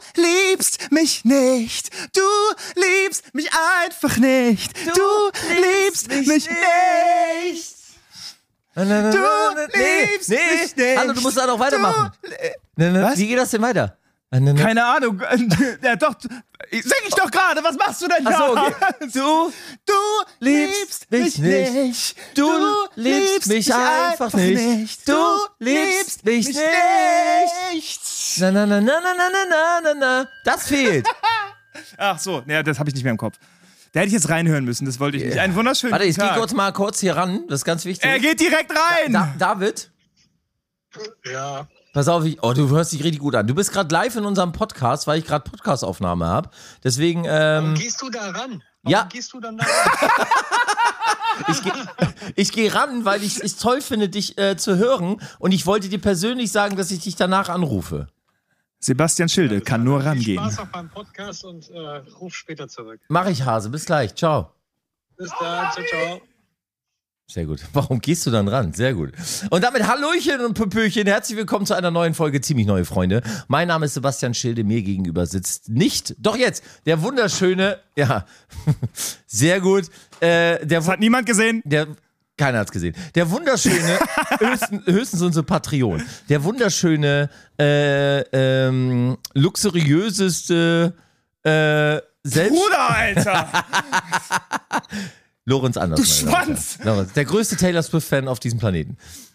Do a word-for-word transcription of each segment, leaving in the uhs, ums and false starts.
liebst mich nicht. Du liebst mich einfach nicht. Du, du liebst mich, mich nicht. Na, na, na, du na, na, liebst nee, mich nee. nicht. Hallo, du musst da noch weitermachen. Du, na, na, was? Wie geht das denn weiter? Na, na, na. Keine Ahnung. Ja, doch. Sing ich doch gerade. Was machst du denn da? Ach so, okay. Du, du liebst mich nicht. nicht. Du, du liebst mich, mich einfach nicht. nicht. Du liebst mich, mich nicht. Na, na, na, na, na, na, na, na, na. Das fehlt. Ach so, ja, das habe ich nicht mehr im Kopf. Da hätte ich jetzt reinhören müssen, das wollte ich nicht. Einen wunderschönen Warte, ich Tag. gehe kurz mal kurz hier ran, das ist ganz wichtig. Er geht direkt rein! Da, da, David? Ja. Pass auf, ich, oh, du hörst dich richtig gut an. Du bist gerade live in unserem Podcast, weil ich gerade Podcastaufnahme habe. Deswegen, ähm... Warum gehst du da ran? Warum ja. gehst du dann da ran? ich gehe ich geh ran, weil ich es toll finde, dich äh, zu hören. Und ich wollte dir persönlich sagen, dass ich dich danach anrufe. Sebastian Schilde ja, kann nur rangehen. Viel Spaß auch beim Podcast und äh, ruf später zurück. Mach ich, Hase. Bis gleich. Ciao. Bis dann. Ciao, ciao. Sehr gut. Warum gehst du dann ran? Sehr gut. Und damit Hallöchen und Pöpöchen. Herzlich willkommen zu einer neuen Folge Ziemlich Neue Freunde. Mein Name ist Sebastian Schilde. Mir gegenüber sitzt nicht, doch jetzt, der wunderschöne, ja, sehr gut. Äh, der, das hat niemand gesehen. Der, keiner hat's gesehen. Der wunderschöne, höchstens, höchstens unser Patreon. Der wunderschöne, äh, ähm, luxuriöseste, äh, selbst... Bruder, Alter! Lorenz Anders. Du Schwanz! Lorenz, der größte Taylor Swift-Fan auf diesem Planeten.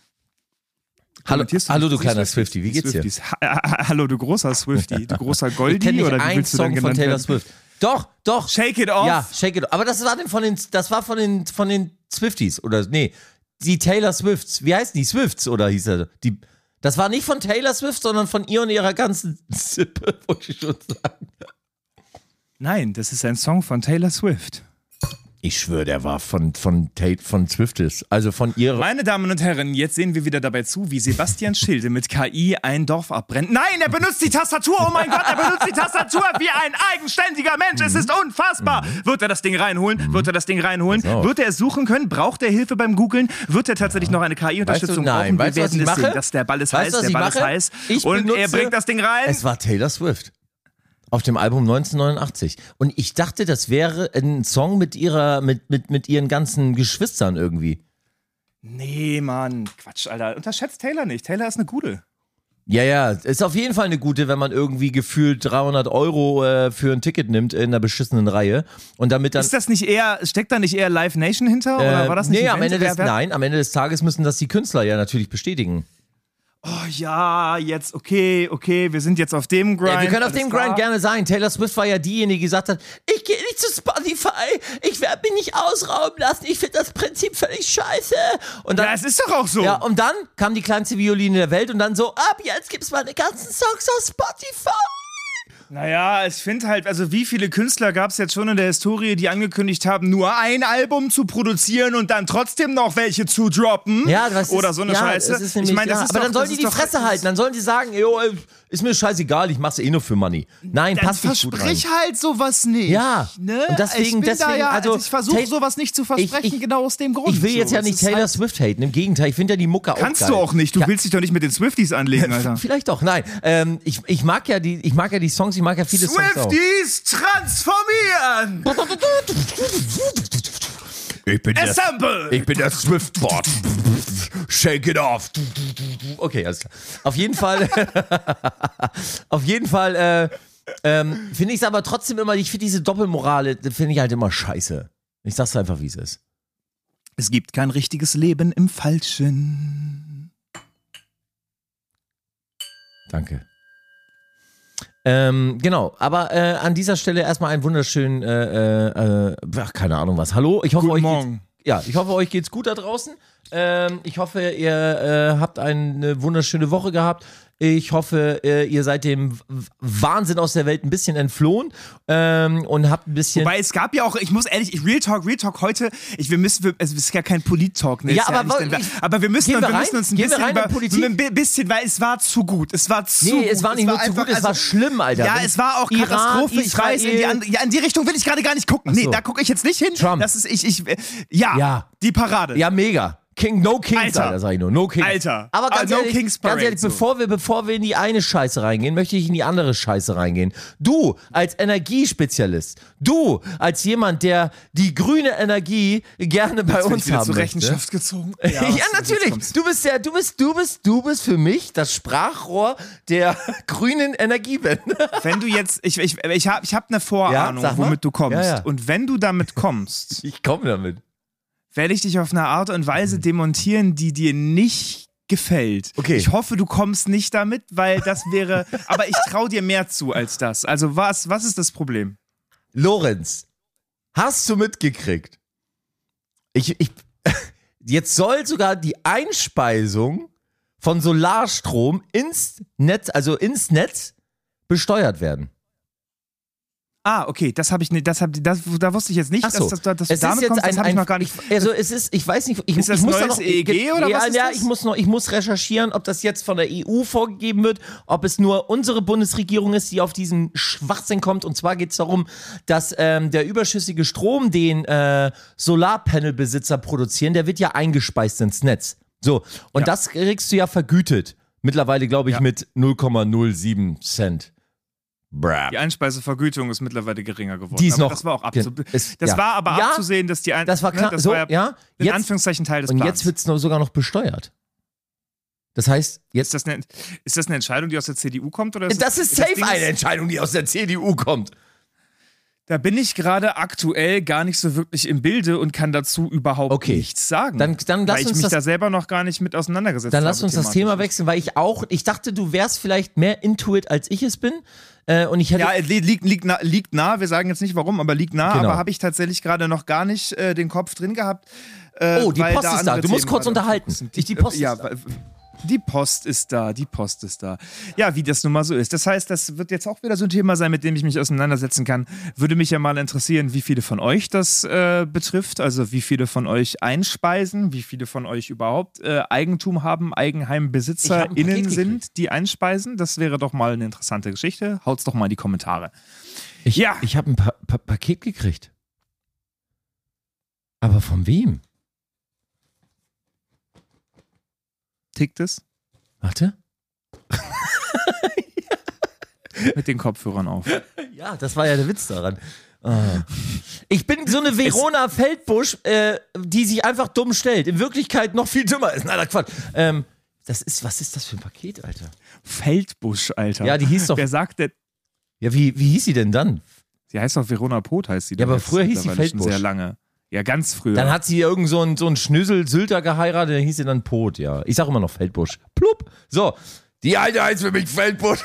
Hallo, du, hallo du kleiner Swiftie, wie geht's dir? Ha- Hallo, du großer Swiftie, du großer Goldie. Ich kenne nicht oder wie einen willst du dann Song von Taylor werden? Swift. Doch, doch. Shake It Off? Ja, Shake It Off. Aber das war denn von den, das war von den, von den Swifties, oder, nee, die Taylor Swifts. Wie heißen die? Swifts, oder hieß er? Die, das war nicht von Taylor Swift, sondern von ihr und ihrer ganzen Sippe, wollte ich schon sagen. Nein, das ist ein Song von Taylor Swift. Ich schwöre, der war von, von, Tate, von Swifties, also von ihrer... Meine Damen und Herren, jetzt sehen wir wieder dabei zu, wie Sebastian Schilde mit K I ein Dorf abbrennt. Nein, er benutzt die Tastatur, oh mein Gott, er benutzt die Tastatur wie ein eigenständiger Mensch, es ist unfassbar. Wird er das Ding reinholen? Wird er das Ding reinholen? Wird er es suchen können? Braucht er Hilfe beim Googlen? Wird er tatsächlich noch eine K I-Unterstützung weißt du, nein. brauchen? Wir weißt du, was werden ich es mache? sehen, dass der Ball ist weißt heiß, der Ball ist mache? heiß. Ich und benutze, er bringt das Ding rein. Es war Taylor Swift. Auf dem Album neunzehnhundertneunundachtzig. Und ich dachte, das wäre ein Song mit ihrer, mit, mit, mit ihren ganzen Geschwistern irgendwie. Nee, Mann, Quatsch, Alter. Unterschätzt Taylor nicht. Taylor ist eine Gute. Ja, ja, ist auf jeden Fall eine gute, wenn man irgendwie gefühlt dreihundert Euro äh, für ein Ticket nimmt in einer beschissenen Reihe. Und damit dann. Ist das nicht eher, steckt da nicht eher Live Nation hinter? Äh, oder war das nicht nee, Event? am Ende des, wer, wer? nein, am Ende des Tages müssen das die Künstler ja natürlich bestätigen. Oh ja, jetzt, okay, okay, wir sind jetzt auf dem Grind. Ja, wir können auf alles dem klar. Grind gerne sein. Taylor Swift war ja diejenige, die gesagt hat, ich gehe nicht zu Spotify, ich werde mich nicht ausrauben lassen, ich finde das Prinzip völlig scheiße. Und dann, Ja, es ist doch auch so. ja, und dann kam die kleinste Violine der Welt und dann so, ab jetzt gibt's meine ganzen Songs auf Spotify. Naja, ich finde halt, also wie viele Künstler gab es jetzt schon in der Historie, die angekündigt haben, nur ein Album zu produzieren und dann trotzdem noch welche zu droppen? Ja, was ist, Oder so eine ja, Scheiße. es ist nämlich, ich meine, das ja, ist aber doch, dann sollen das die die ist doch- Fresse halten, dann sollen die sagen, jo, ist mir scheißegal, ich mach's eh nur für Money. Nein, Dann passt nicht gut rein. versprich halt sowas nicht. Ja, ne? und deswegen- ich bin deswegen, da ja, also, also ich versuche Tay- sowas nicht zu versprechen, ich- ich- genau aus dem Grund. Ich will jetzt so. ja Es nicht ist Taylor halt, Swift haten, im Gegenteil, ich finde ja die Mucke auch Kannst geil. du auch nicht, du Ja. willst dich doch nicht mit den Swifties anlegen, Alter. Vielleicht doch, nein. Ähm, ich, ich, mag ja die, ich mag ja die Songs, ich mag ja viele Songs auch. Swifties transformieren! Ich bin der, Assemble! ich bin der Swiftbot. Shake it off. Okay, alles klar. Auf jeden Fall, auf jeden Fall äh, ähm, finde ich es aber trotzdem immer, ich finde diese Doppelmorale, finde ich halt immer scheiße. Ich sag's einfach, wie es ist. Es gibt kein richtiges Leben im Falschen. Danke. Ähm, genau, aber äh, an dieser Stelle erstmal einen wunderschönen, äh, äh, ach, keine Ahnung was. Hallo, ich hoffe, Guten euch Morgen. geht's, ja, ich hoffe, euch geht's gut da draußen. Ähm, ich hoffe, ihr äh, habt eine wunderschöne Woche gehabt. Ich hoffe, äh, ihr seid dem Wahnsinn aus der Welt ein bisschen entflohen ähm, und habt ein bisschen. Wobei es gab ja auch, ich muss ehrlich, ich, Real Talk, Real Talk heute, ich, wir müssen, wir, es ist ja kein Polit-Talk, ne? Ja, ist aber nicht, woll- denn, ich- aber wir müssen, Gehen wir wir rein? müssen uns ein Gehen wir bisschen rein in über, Politik? ein bi- bisschen, weil es war zu gut, es war zu Nee, gut. es war nicht nur zu einfach- gut, es war schlimm, Alter. Ja, Wenn es war auch Iran, Katastrophe, ich weiß, in die, Israel- andere, ja, in die Richtung will ich gerade gar nicht gucken. Ach so. Nee, da gucke ich jetzt nicht hin. Trump. Das ist, ich, ich, äh, ja, Ja. die Parade. Ja, mega. King, no Kings, Alter. Alter, sag ich nur. No Kings. Alter. Aber ganz Ah, no ehrlich, Kings ganz Parade, ehrlich so. bevor, wir, bevor wir in die eine Scheiße reingehen, möchte ich in die andere Scheiße reingehen. Du als Energiespezialist, du als jemand, der die grüne Energie gerne bei Jetzt bin uns ich wieder haben zur möchte. Rechenschaft gezogen. Ja, was- natürlich. jetzt kommt's. Du bist der, du bist, du bist, du bist für mich das Sprachrohr der grünen Energiewende. Wenn du jetzt, ich, ich, ich habe ich hab eine Vorahnung, Ja, sag mal. womit du kommst. Ja, ja. Und wenn du damit kommst, Ich komme damit. werde ich dich auf eine Art und Weise demontieren, die dir nicht gefällt. Okay. Ich hoffe, du kommst nicht damit, weil das wäre, aber ich traue dir mehr zu als das. Also was, was ist das Problem? Lorenz, hast du mitgekriegt? Ich, ich, jetzt soll sogar die Einspeisung von Solarstrom ins Netz, also ins Netz, besteuert werden. Ah, okay, das habe ich nicht, das hab, das, da wusste ich jetzt nicht, Ach so. dass, dass, dass Es du damit ist jetzt kommst, ein, das habe ich ein noch gar nicht. ich, also es ist, ich weiß nicht, ich, Ist das ich muss neues da noch, E E G oder ja, was ist ja, das? ich muss noch, ich muss recherchieren, ob das jetzt von der E U vorgegeben wird, ob es nur unsere Bundesregierung ist, die auf diesen Schwachsinn kommt. Und zwar geht es darum, dass ähm, der überschüssige Strom, den äh, Solarpanelbesitzer produzieren, der wird ja eingespeist ins Netz. So, und Ja. das kriegst du ja vergütet. Mittlerweile, glaube ich, Ja. mit null Komma null sieben Cent. Brab. Die Einspeisevergütung ist mittlerweile geringer geworden. Die ist aber noch- das war auch abzusehen. ist- Das ja. war aber Ja, abzusehen, dass die Ein Das war klar, ne, das so, war ja, ja. in Jetzt, Anführungszeichen Teil des und Plans. jetzt wird es sogar noch besteuert. Das heißt, jetzt ist, das eine, ist das eine Entscheidung, die aus der C D U kommt? Oder ist Das ist das safe Ding eine ist- Entscheidung, die aus der C D U kommt. Da bin ich gerade aktuell gar nicht so wirklich im Bilde und kann dazu überhaupt Okay. nichts sagen. Dann- dann lass weil ich uns mich das- da selber noch gar nicht mit auseinandergesetzt Dann habe. lass uns das thematisch. Thema wechseln, weil ich auch, ich dachte, du wärst vielleicht mehr into it, als ich es bin. Äh, und ich hätte, Ja, li- liegt, liegt, nah, liegt nah, wir sagen jetzt nicht warum, aber liegt nah, Genau. aber habe ich tatsächlich gerade noch gar nicht äh, den Kopf drin gehabt. Äh, Oh, die weil Post da ist da. andere Du musst Themen kurz gerade unterhalten. sind. Ich- die Post ja, ist da. weil- Die Post ist da, die Post ist da. Ja, wie das nun mal so ist. Das heißt, das wird jetzt auch wieder so ein Thema sein, mit dem ich mich auseinandersetzen kann. Würde mich ja mal interessieren, wie viele von euch das äh, betrifft. Also wie viele von euch einspeisen, wie viele von euch überhaupt äh, Eigentum haben, Ich hab ein EigenheimbesitzerInnen Paket sind, die einspeisen. Das wäre doch mal eine interessante Geschichte. Haut's doch mal in die Kommentare. ich, ja. ich habe ein pa pa Paket gekriegt. Aber von wem? Tickt es? Warte. Mit den Kopfhörern auf. Ja, das war ja der Witz daran. Ah. Ich bin so eine Verona Feldbusch, äh, die sich einfach dumm stellt. In Wirklichkeit noch viel dümmer ist. Nein, Quatsch. Ähm, das ist, was ist das für ein Paket, Alter? Feldbusch, Alter. Ja, die hieß doch. Wer sagt denn? Ja, wie, wie hieß sie denn dann? Sie heißt doch Verona Poth, heißt sie. Ja, doch aber jetzt früher hieß sie mittlerweile schon Feldbusch. Sehr lange. Ja, ganz früher. Dann hat sie irgend so einen so einen Schnösel Sylter geheiratet, der hieß sie dann Pot, ja. Ich sag immer noch Feldbusch. Plupp. So. Die alte heißt für mich Feldbusch.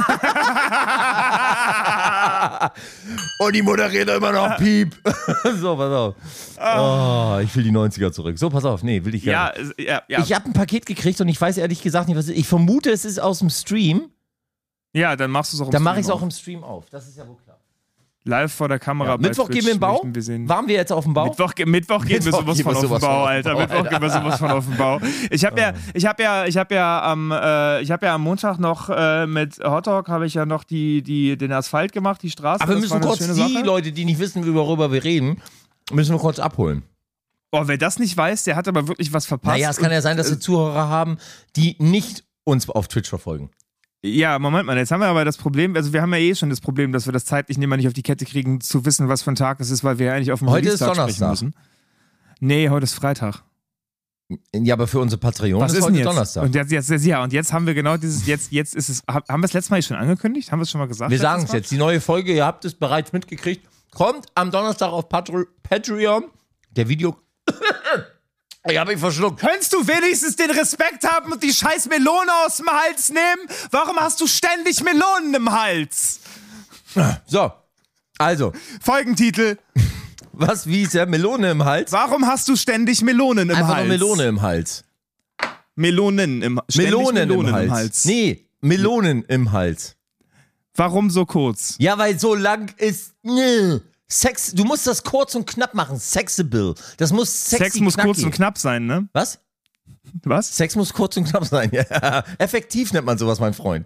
Und die moderiert immer noch Piep. So, pass auf. Oh, ich will die neunziger zurück. So, pass auf. Nee, will ich ja, gar nicht. äh, ja, ja. Ich habe ein Paket gekriegt und ich weiß ehrlich gesagt nicht, was es ist. Ich vermute, es ist aus dem Stream. ja, dann machst du es auch im Dann mache Stream ich es auch auf. im Stream auf. Das ist ja wohl klar. Live vor der Kamera. Ja. bei Mittwoch Twitch gehen wir im Bau. möchten wir sehen. Waren wir jetzt auf dem Bau? Mittwoch, ge- Mittwoch gehen wir Mittwoch sowas gehen von wir auf den sowas Bau, von auf den Alter. Bau, Mittwoch Alter. gehen wir sowas von auf den Bau. Ich habe ja, ich habe ja, ich habe ja am, äh, ich habe ja am Montag noch äh, mit Hotdog habe ich ja noch die, die, den Asphalt gemacht, die Straße. Aber wir Das war müssen eine kurz schöne die Sache. Leute, die nicht wissen, worüber wir reden, müssen wir kurz abholen. Oh, wer das nicht weiß, der hat aber wirklich was verpasst. Naja, es kann ja sein, dass wir Zuhörer haben, die nicht uns auf Twitch verfolgen. Ja, Moment mal, jetzt haben wir aber das Problem, also wir haben ja eh schon das Problem, dass wir das zeitlich nicht mehr nicht auf die Kette kriegen, zu wissen, was für ein Tag es ist, weil wir ja eigentlich auf dem Heute ist Release-Tag sprechen Donnerstag. müssen. Nee, heute ist Freitag. Ja, aber für unsere Patreon Was ist, ist heute denn jetzt? Donnerstag. Und jetzt, jetzt, jetzt, ja, und jetzt haben wir genau dieses, jetzt, jetzt ist es, haben wir es letztes Mal schon angekündigt? Haben wir es schon mal gesagt? Wir sagen es letztes Mal? jetzt. Die neue Folge, ihr habt es bereits mitgekriegt, kommt am Donnerstag auf Patr- Patreon. Der Video... Ich habe ihn verschluckt. Könntest du wenigstens den Respekt haben und die scheiß Melone aus dem Hals nehmen? Warum hast du ständig Melonen im Hals? So, also, Folgentitel, was, wie ist der? Melone im Hals? warum hast du ständig Melonen im Einfach Hals? nur Melone im Hals. Melonen im, ständig Melonen, Melonen im, Hals. Nee, Melonen im Hals. Warum so kurz? Ja, weil so lang ist... Nee. Sex, du musst das kurz und knapp machen. Sexable. Das muss sexy Sex muss knackig. kurz und knapp sein, ne? Was? Was? Sex muss kurz und knapp sein. Ja. Effektiv nennt man sowas, mein Freund.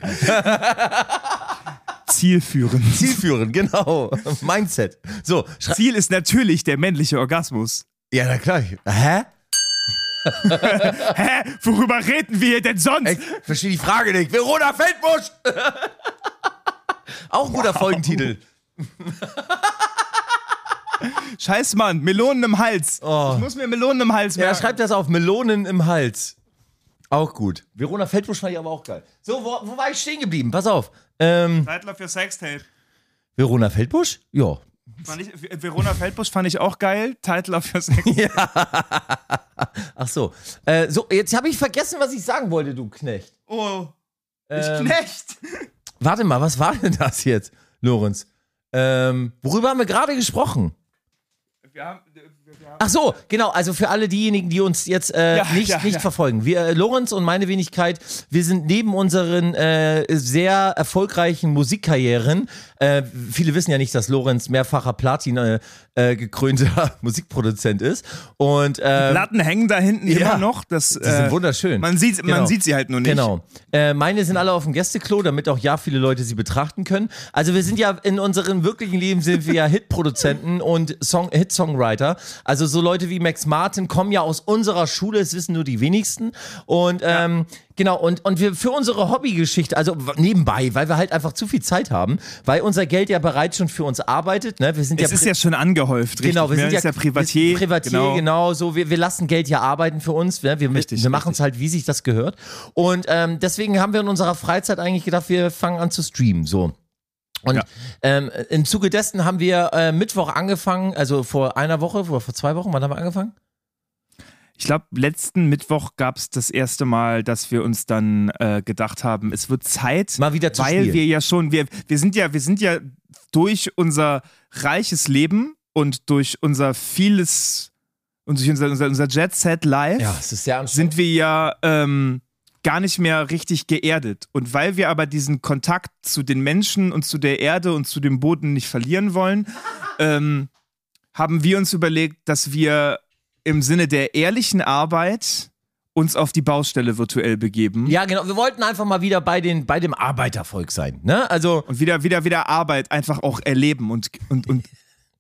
Zielführend. Zielführend, genau. Mindset. So, schrei- Ziel ist natürlich der männliche Orgasmus. ja, na klar. Hä? Hä? Worüber reden wir denn sonst? Ich verstehe die Frage nicht. Verona Feldbusch! Auch ein guter wow. Folgentitel. Scheiß Mann, Melonen im Hals. Oh. Ich muss mir Melonen im Hals merken. Ja, schreibt das auf, Melonen im Hals. Auch gut. Verona Feldbusch fand ich aber auch geil. So, wo, wo war ich stehen geblieben? Pass auf. Ähm, Zeitler für Sextape. Verona Feldbusch? Ja. Fand ich, Verona Feldbusch fand ich auch geil. Titler für Sextape. Ja. Ach so. Äh, so, jetzt habe ich vergessen, was ich sagen wollte, du Knecht. Oh, ich ähm, Knecht. Warte mal, was war denn das jetzt, Lorenz? Ähm, worüber haben wir gerade gesprochen? Wir haben, wir haben Ach so, genau, also für alle diejenigen, die uns jetzt äh, ja, nicht, ja, nicht ja. verfolgen. Wir, äh, Lorenz und meine Wenigkeit, wir sind neben unseren äh, sehr erfolgreichen Musikkarrieren, äh, viele wissen ja nicht, dass Lorenz mehrfacher Platin äh, äh, gekrönter Musikproduzent ist. Und, äh, die Platten hängen da hinten ja, immer noch. Das, die sind äh, wunderschön. Man sieht, genau. man sieht sie halt nur nicht. Genau. Äh, meine sind alle auf dem Gästeklo, damit auch ja viele Leute sie betrachten können. Also wir sind ja in unserem wirklichen Leben sind wir ja Hitproduzenten und Song, Hit-Songwriter. Also so Leute wie Max Martin kommen ja aus unserer Schule, das wissen nur die wenigsten. Und ähm, ja. Genau, und, und wir für unsere Hobbygeschichte, also nebenbei, weil wir halt einfach zu viel Zeit haben, weil unser Geld ja bereits schon für uns arbeitet. Ne? Wir sind es ja ist ja schon angehäuft, richtig. Genau, wir sind ja, ja Privatier. Wir Privatier, genau. genau so. Wir, wir lassen Geld ja arbeiten für uns. Ne? Wir, richtig, wir machen es halt, wie sich das gehört. Und ähm, deswegen haben wir in unserer Freizeit eigentlich gedacht, wir fangen an zu streamen. So. Und ja. ähm, im Zuge dessen haben wir äh, Mittwoch angefangen, also vor einer Woche, vor, vor zwei Wochen, wann haben wir angefangen? Ich glaube, letzten Mittwoch gab es das erste Mal, dass wir uns dann äh, gedacht haben, es wird Zeit, mal wieder zu weil spielen. wir ja schon, wir, wir sind ja, wir sind ja durch unser reiches Leben und durch unser vieles und durch unser, unser, unser Jet Set Live ja, es ist sehr sind wir ja ähm, gar nicht mehr richtig geerdet. Und weil wir aber diesen Kontakt zu den Menschen und zu der Erde und zu dem Boden nicht verlieren wollen, ähm, haben wir uns überlegt, dass wir im Sinne der ehrlichen Arbeit uns auf die Baustelle virtuell begeben. Ja, genau. Wir wollten einfach mal wieder bei, den, bei dem Arbeitervolk sein. Ne? Also und wieder, wieder, wieder Arbeit einfach auch erleben und, und, und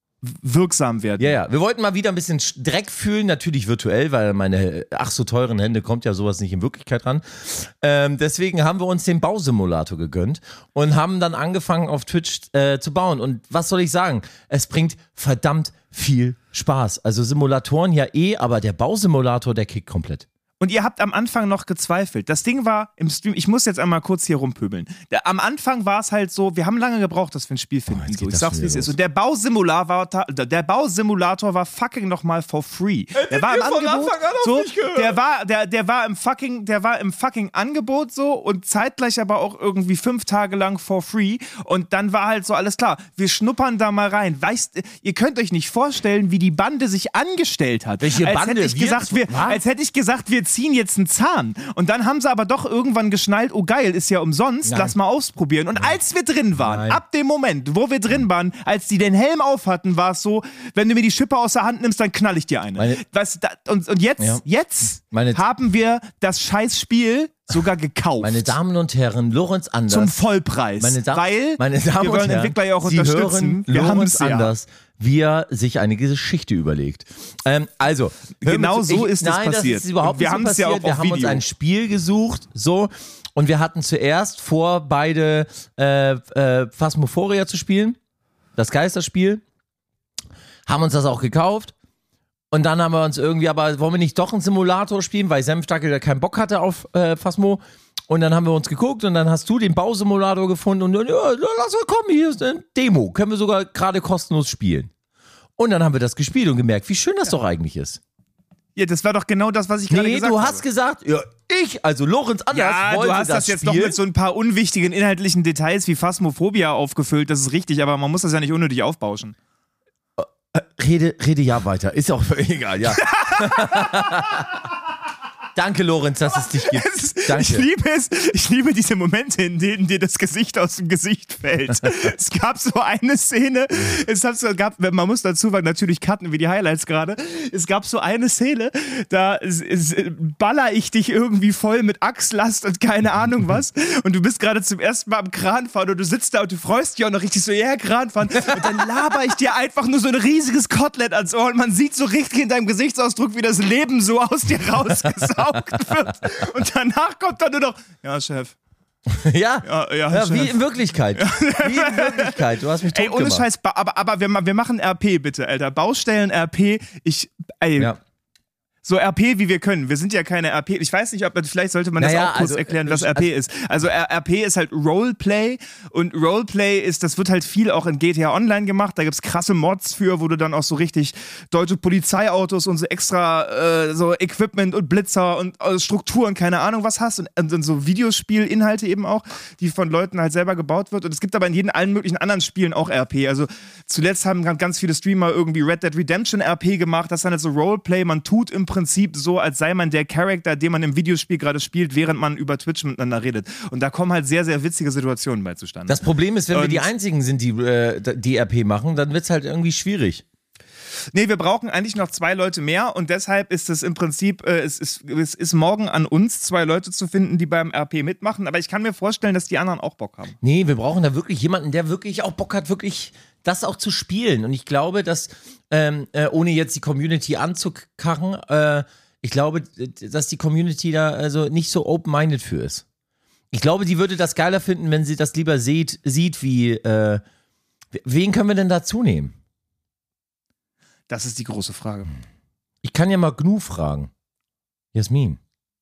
wirksam werden. Ja, ja. Wir wollten mal wieder ein bisschen Dreck fühlen, natürlich virtuell, weil meine ach so teuren Hände kommt ja sowas nicht in Wirklichkeit ran. Ähm, deswegen haben wir uns den Bausimulator gegönnt und haben dann angefangen auf Twitch äh, zu bauen. Und was soll ich sagen? Es bringt verdammt viel Spaß. Also Simulatoren ja eh, aber der Bausimulator, der kickt komplett. Und ihr habt am Anfang noch gezweifelt. Das Ding war im Stream, ich muss jetzt einmal kurz hier rumpöbeln. Der, am Anfang war es halt so, wir haben lange gebraucht, dass wir ein Spiel finden. Oh, so. Ich sag's, wie es ist. Und der Bausimulator war, der Bausimulator war fucking nochmal for free. Der war im Angebot. So, der war, der, der war im fucking, der war im fucking Angebot so und zeitgleich aber auch irgendwie fünf Tage lang for free. Und dann war halt so alles klar. Wir schnuppern da mal rein. Weißt, ihr könnt euch nicht vorstellen, wie die Bande sich angestellt hat. Welche als Bande? Hätte ich gesagt, wir, als hätte ich gesagt, wir ziehen jetzt einen Zahn. Und dann haben sie aber doch irgendwann geschnallt, oh geil, ist ja umsonst, Nein. lass mal ausprobieren. Und Nein. als wir drin waren, Nein. ab dem Moment, wo wir drin waren, als die den Helm auf hatten, war es so, wenn du mir die Schippe aus der Hand nimmst, dann knall ich dir eine. Meine, Was, da, und, und jetzt, ja. jetzt Meine, haben wir das Scheißspiel sogar gekauft. Meine Damen und Herren, Lorenz Anders. Zum Vollpreis. Meine da- weil meine Damen wir wollen und Herren, Entwickler ja auch Sie unterstützen. Hören Wir haben Lorenz es ja. Anders, wie er sich eine Geschichte überlegt. Ähm, also, genau so ich, ist das nein, passiert. Das ist überhaupt Und wir nicht so haben es ja passiert. auch wir auf haben uns Video. ein Spiel gesucht, so, und wir hatten zuerst vor, beide äh, äh, Phasmophoria zu spielen, das Geisterspiel, haben uns das auch gekauft. Und dann haben wir uns irgendwie, aber wollen wir nicht doch einen Simulator spielen, weil Senfdackel da keinen Bock hatte auf äh, Phasmo. Und dann haben wir uns geguckt und dann hast du den Bausimulator gefunden und dann, ja, lass mal kommen, hier ist eine Demo. Können wir sogar gerade kostenlos spielen. Und dann haben wir das gespielt und gemerkt, wie schön das ja. doch eigentlich ist. Ja, das war doch genau das, was ich gerade nee, gesagt habe. Nee, du hast gesagt, ja, ich, also Lorenz Anders, ja, wollte du hast das, das jetzt Spiel. noch mit so ein paar unwichtigen inhaltlichen Details wie Phasmophobia aufgefüllt, das ist richtig, aber man muss das ja nicht unnötig aufbauschen. Rede, rede ja weiter, ist ja auch egal, ja. Danke, Lorenz, dass es dich gibt. Es ist, Danke. Ich liebe es, ich liebe diese Momente, in denen dir das Gesicht aus dem Gesicht fällt. Es gab so eine Szene, es hat so, gab, man muss dazu natürlich cutten wie die Highlights gerade. Es gab so eine Szene, da es, es, baller ich dich irgendwie voll mit Achslast und keine Ahnung was. Und du bist gerade zum ersten Mal am Kranfahren und du sitzt da und du freust dich auch noch richtig so, ja, yeah, Kranfahren. Und dann laber ich dir einfach nur so ein riesiges Kotelett ans Ohr und man sieht so richtig in deinem Gesichtsausdruck, wie das Leben so aus dir rausgesaugt wird. Und danach kommt dann nur noch, ja, Chef. Ja, Ja, ja, ja Chef. wie in Wirklichkeit. Wie in Wirklichkeit. Du hast mich tot Ey, ohne gemacht. Scheiß, ba- aber, aber wir, ma- wir machen R P bitte, Alter. Baustellen R P, ich, ey, Ja. so R P wie wir können. Wir sind ja keine R P. Ich weiß nicht, ob vielleicht sollte man das Naja, auch kurz also, erklären, was also- R P ist. Also R- RP ist halt Roleplay und Roleplay ist, das wird halt viel auch in G T A Online gemacht. Da gibt's krasse Mods für, wo du dann auch so richtig deutsche Polizeiautos und so extra äh, so Equipment und Blitzer und äh, Strukturen, keine Ahnung was hast und, und, und so Videospielinhalte eben auch, die von Leuten halt selber gebaut wird. Und es gibt aber in jedem allen möglichen anderen Spielen auch R P. Also zuletzt haben ganz viele Streamer irgendwie Red Dead Redemption R P gemacht. Das ist dann halt so Roleplay. Man tut im Prinzip so, als sei man der Charakter, den man im Videospiel gerade spielt, während man über Twitch miteinander redet. Und da kommen halt sehr, sehr witzige Situationen bei zustande. Das Problem ist, wenn wir Und- die Einzigen sind, die äh, die R P machen, dann wird's halt irgendwie schwierig. Nee, wir brauchen eigentlich noch zwei Leute mehr und deshalb ist es im Prinzip, äh, es, ist, es ist morgen an uns, zwei Leute zu finden, die beim R P mitmachen. Aber ich kann mir vorstellen, dass die anderen auch Bock haben. Nee, wir brauchen da wirklich jemanden, der wirklich auch Bock hat, wirklich das auch zu spielen. Und ich glaube, dass, ähm, äh, ohne jetzt die Community anzukarren, äh, ich glaube, dass die Community da also nicht so open-minded für ist. Ich glaube, die würde das geiler finden, wenn sie das lieber sieht, sieht wie, äh, wen können wir denn dazu nehmen? Das ist die große Frage. Ich kann ja mal Gnu fragen. Jasmin.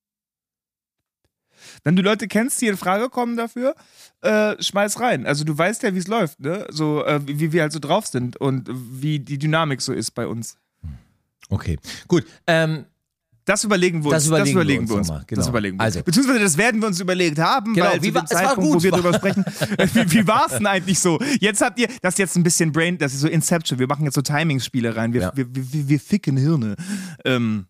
Wenn du Leute kennst, die in Frage kommen dafür, äh, schmeiß rein. Also du weißt ja, wie es läuft, ne? So, äh, wie, wie wir halt so drauf sind und wie die Dynamik so ist bei uns. Okay, gut. Ähm, Das überlegen wir uns. Das überlegen wir uns wir uns. nochmal, genau. Das überlegen wir uns. Also. Beziehungsweise das werden wir uns überlegt haben, Genau, weil wie zu war- dem es war Zeitpunkt, gut, wo wir war- drüber sprechen, äh, wie, wie war es denn eigentlich so? Jetzt habt ihr, das ist jetzt ein bisschen Brain, das ist so Inception, wir machen jetzt so Timing-Spiele rein, wir, Ja. wir, wir, wir, wir ficken Hirne. Ähm,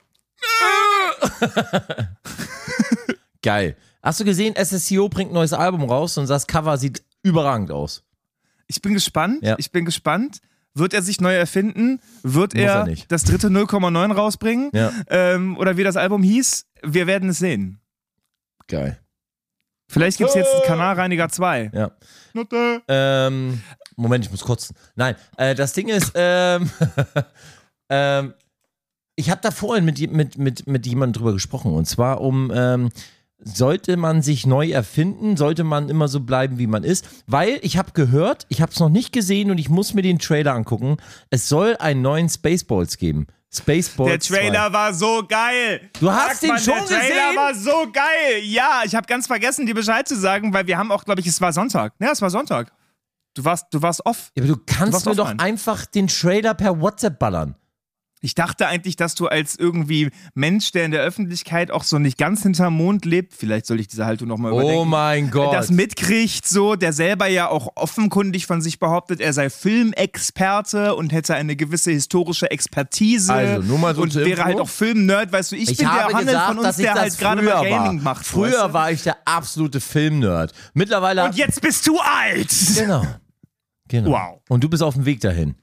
geil. Hast du gesehen, S S C O bringt ein neues Album raus und das Cover sieht überragend aus. ich bin gespannt, Ja. ich bin gespannt. Wird er sich neu erfinden? Wird Muss er, er nicht. das dritte null Komma neun rausbringen? Ja. Ähm, oder wie das Album hieß? Wir werden es sehen. Geil. Vielleicht gibt es jetzt Kanalreiniger zwei. Ja. Nutte. Ähm, Moment, ich muss kotzen. Nein, äh, das Ding ist, ähm, ähm, ich habe da vorhin mit, mit, mit, mit jemandem drüber gesprochen. Und zwar um, ähm, sollte man sich neu erfinden, sollte man immer so bleiben, wie man ist. Weil ich habe gehört, ich habe es noch nicht gesehen und ich muss mir den Trailer angucken. Es soll einen neuen Spaceballs geben. Spaceballs Der Trailer war so geil. Du hast den schon Der Trailer gesehen? war so geil. Ja, ich habe ganz vergessen, dir Bescheid zu sagen, weil wir haben auch, glaube ich, es war Sonntag. Ja, es war Sonntag. Du warst, du warst off. Ja, aber du kannst warst mir doch offline. einfach den Trailer per WhatsApp ballern. Ich dachte eigentlich, dass du als irgendwie Mensch, der in der Öffentlichkeit auch so nicht ganz hinterm Mond lebt, vielleicht soll ich diese Haltung nochmal überdenken. Oh mein Gott. Das mitkriegt, so, der selber ja auch offenkundig von sich behauptet, er sei Filmexperte und hätte eine gewisse historische Expertise Also, nur mal so und zur wäre Info. halt auch Filmnerd, weißt du, ich, Ich bin habe der Handel gesagt, von uns, dass ich der das halt gerade früher mal Gaming war. macht. Früher weißt du? war ich der absolute Filmnerd. Mittlerweile. Und jetzt bist du alt! Genau. Genau. Wow. Und du bist auf dem Weg dahin.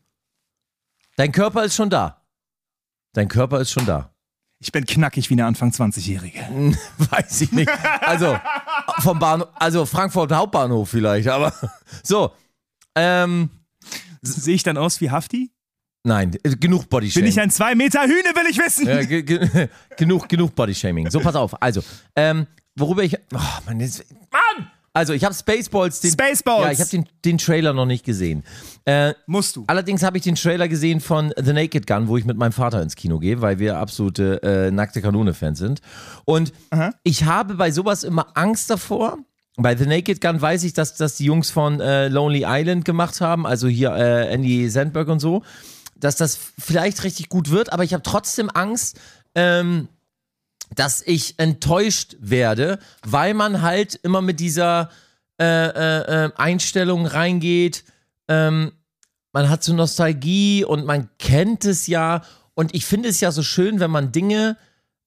Dein Körper ist schon da. Dein Körper ist schon da. Ich bin knackig wie eine Anfang zwanzig-Jährige. Weiß ich nicht. Also, vom Bahnhof, also Frankfurt Hauptbahnhof vielleicht, aber so. Ähm, Sehe ich dann aus wie Hafti? nein, äh, genug Bin Bodyshaming. ich ein zwei Meter Hühne, will ich wissen! Ja, ge ge genug, genug Bodyshaming. So, pass auf. Also, ähm, worüber ich. Oh, Mann, das, Mann! Also, ich habe Spaceballs. Den, Spaceballs! Ja, ich habe den, den Trailer noch nicht gesehen. Äh, Musst du. allerdings habe ich den Trailer gesehen von The Naked Gun, wo ich mit meinem Vater ins Kino gehe, weil wir absolute äh, nackte Kanone-Fans sind. Und Aha. ich habe bei sowas immer Angst davor. Bei The Naked Gun weiß ich, dass das die Jungs von äh, Lonely Island gemacht haben, also hier äh, Andy Sandberg und so, dass das vielleicht richtig gut wird, aber ich habe trotzdem Angst, ähm, dass ich enttäuscht werde, weil man halt immer mit dieser äh, äh, äh, Einstellung reingeht, ähm, man hat so Nostalgie und man kennt es ja und ich finde es ja so schön, wenn man Dinge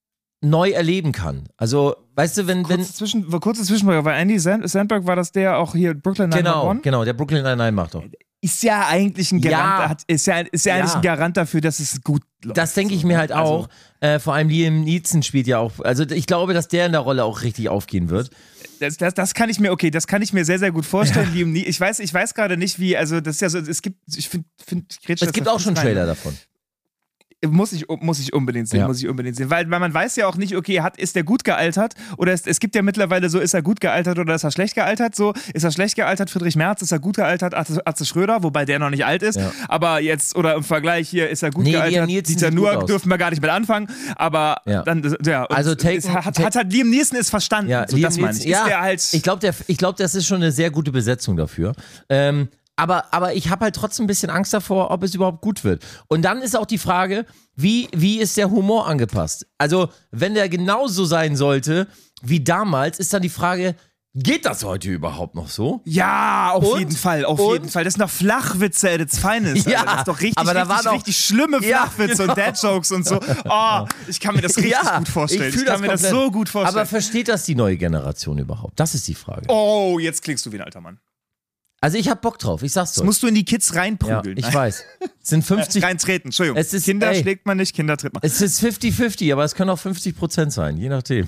neu erleben kann. Also, weißt du, wenn... wenn Kurze, Zwischen, kurze Zwischenfrage, weil Andy Sand, Sandberg war das der auch hier Brooklyn genau, Nine-Nine? genau, der Brooklyn Nine-Nine macht doch. Ist ja eigentlich ein Garant, Ja. hat- ist ja, ist ja, Ja. eigentlich ein Garant dafür, dass es gut läuft. Das denke ich mir halt Also- auch. Äh, vor allem Liam Neeson spielt ja auch, also ich glaube, dass der in der Rolle auch richtig aufgehen wird. Das, das, das kann ich mir, okay, das kann ich mir sehr, sehr gut vorstellen. Liam Nie- Ich weiß, ich weiß gerade nicht, wie, also das ist ja so, es gibt, ich finde, find, ich Es gibt auch schon Trailer davon. Muss ich, muss ich unbedingt sehen, Ja. muss ich unbedingt sehen. Weil, weil man weiß ja auch nicht, okay, hat, ist der gut gealtert? Oder ist, es gibt ja mittlerweile so, ist er gut gealtert oder ist er schlecht gealtert? So, ist er schlecht gealtert, Friedrich Merz, ist er gut gealtert, Atze, Atze Schröder, wobei der noch nicht alt ist. Ja. Aber jetzt, oder im Vergleich hier, ist er gut Nee, Liam gealtert, Neeson Dieter sieht Nuhr gut aus. dürfen wir gar nicht mit anfangen. Aber Ja. dann, ja. und Also Taken- es hat, Ta- hat halt Liam Neeson ist verstanden. Ja, so, Liam das meine ich. Neeson- ja, Ist der halt. ich glaube, ich glaub, das ist schon eine sehr gute Besetzung dafür. Ähm, aber, aber ich habe halt trotzdem ein bisschen Angst davor, ob es überhaupt gut wird. Und dann ist auch die Frage, wie, wie ist der Humor angepasst? Also, wenn der genauso sein sollte wie damals, ist dann die Frage, geht das heute überhaupt noch so? Ja, auf Und? jeden Fall, auf Und? jeden Fall. Das sind doch Flachwitze at its finest. Ja, Alter. Das ist doch richtig, aber da richtig, waren auch- richtig schlimme Ja, Flachwitze genau. und Dad-Jokes und so. Oh, ich kann mir das richtig Ja, gut vorstellen. fühl Ich, kann mir das komplett. so gut vorstellen. Aber versteht das die neue Generation überhaupt? Das ist die Frage. oh, jetzt klingst du wie ein alter Mann. Also ich hab Bock drauf, ich sag's Das dir. musst du in die Kids Ja, reinprügeln. ich weiß. Es sind fünfzig, Reintreten, Entschuldigung. Es ist- Kinder ey. schlägt man nicht, Kinder tritt man. es ist fünfzig fünfzig, aber es können auch fünfzig Prozent sein, je nachdem.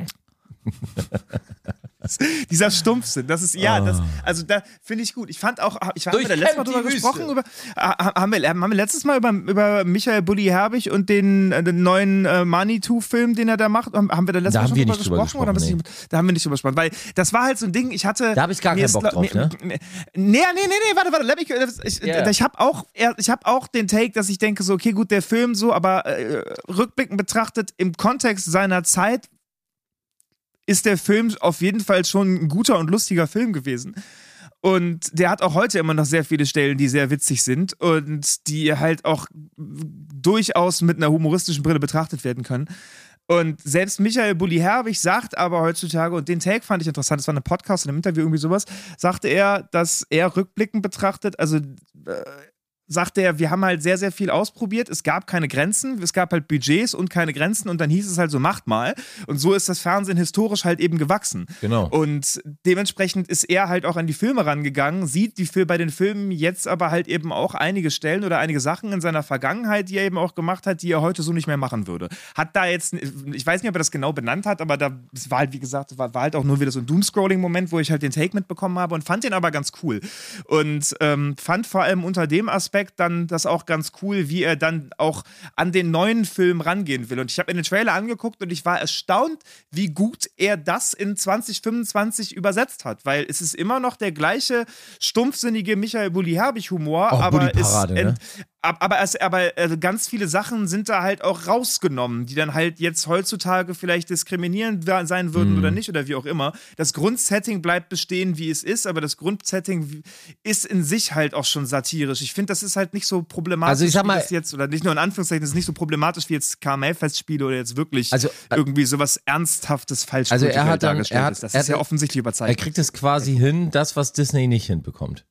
Dieser Stumpfsinn, das ist, ja, das, also da finde ich gut. Ich fand auch, ich haben wir da Durchkämmt letztes Mal drüber die gesprochen, Wüste. über, ah, haben, wir, haben wir letztes Mal über, über Michael Bulli Herbig und den, äh, den neuen äh, Manitou-Film, den er da macht, haben haben wir da letztes Da Mal haben schon wir drüber nicht drüber gesprochen? oder gesprochen, haben wir es nicht- Da haben wir nicht drüber gesprochen, weil das war halt so ein Ding, ich hatte... Da hab ich gar mir keinen ist Bock gla- drauf, mir, ne? Nee, nee, nee, nee, warte, warte, let mich, ich, Ja. ich habe auch, ich hab auch den Take, dass ich denke so, okay, gut, der Film so, aber äh, rückblickend betrachtet, im Kontext seiner Zeit ist der Film auf jeden Fall schon ein guter und lustiger Film gewesen. Und der hat auch heute immer noch sehr viele Stellen, die sehr witzig sind und die halt auch durchaus mit einer humoristischen Brille betrachtet werden können. Und selbst Michael Bulli Herbig sagt aber heutzutage, und den Take fand ich interessant, das war ein Podcast, in einem Interview, irgendwie sowas, sagte er, dass er rückblickend betrachtet, also äh, sagte er, wir haben halt sehr, sehr viel ausprobiert. Es gab keine Grenzen, es gab halt Budgets und keine Grenzen und dann hieß es halt so, macht mal. Und so ist das Fernsehen historisch halt eben gewachsen. Genau. Und dementsprechend ist er halt auch an die Filme rangegangen, sieht die Fil- bei den Filmen jetzt aber halt eben auch einige Stellen oder einige Sachen in seiner Vergangenheit, die er eben auch gemacht hat, die er heute so nicht mehr machen würde. Hat da jetzt, ich weiß nicht, ob er das genau benannt hat, aber da es war halt, wie gesagt, war, war halt auch nur wieder so ein Doomscrolling-Moment, wo ich halt den Take mitbekommen habe und fand den aber ganz cool. Und ähm, fand vor allem unter dem Aspekt dann das auch ganz cool, wie er dann auch an den neuen Film rangehen will. Und ich habe mir den Trailer angeguckt und ich war erstaunt, wie gut er das in zwanzig fünfundzwanzig übersetzt hat, weil es ist immer noch der gleiche stumpfsinnige Michael Bulli Herbig Humor, Auch aber es Bulli-Parade, ne? ent- ab- aber, es, aber äh, ganz viele Sachen sind da halt auch rausgenommen, die dann halt jetzt heutzutage vielleicht diskriminierend wa- sein würden Mhm. oder nicht oder wie auch immer. Das Grundsetting bleibt bestehen, wie es ist, aber das Grundsetting ist in sich halt auch schon satirisch. Ich finde, das ist halt nicht so problematisch, Also ich sag mal- wie das jetzt, oder nicht nur in Anführungszeichen, das ist nicht so problematisch wie jetzt K M L-Festspiele oder jetzt wirklich Also, äh, irgendwie sowas Ernsthaftes falsch Also er hat dann- dargestellt er hat- ist. Das er ist ja hat- offensichtlich Er überzeichnet. kriegt es quasi hin, das, was Disney nicht hinbekommt.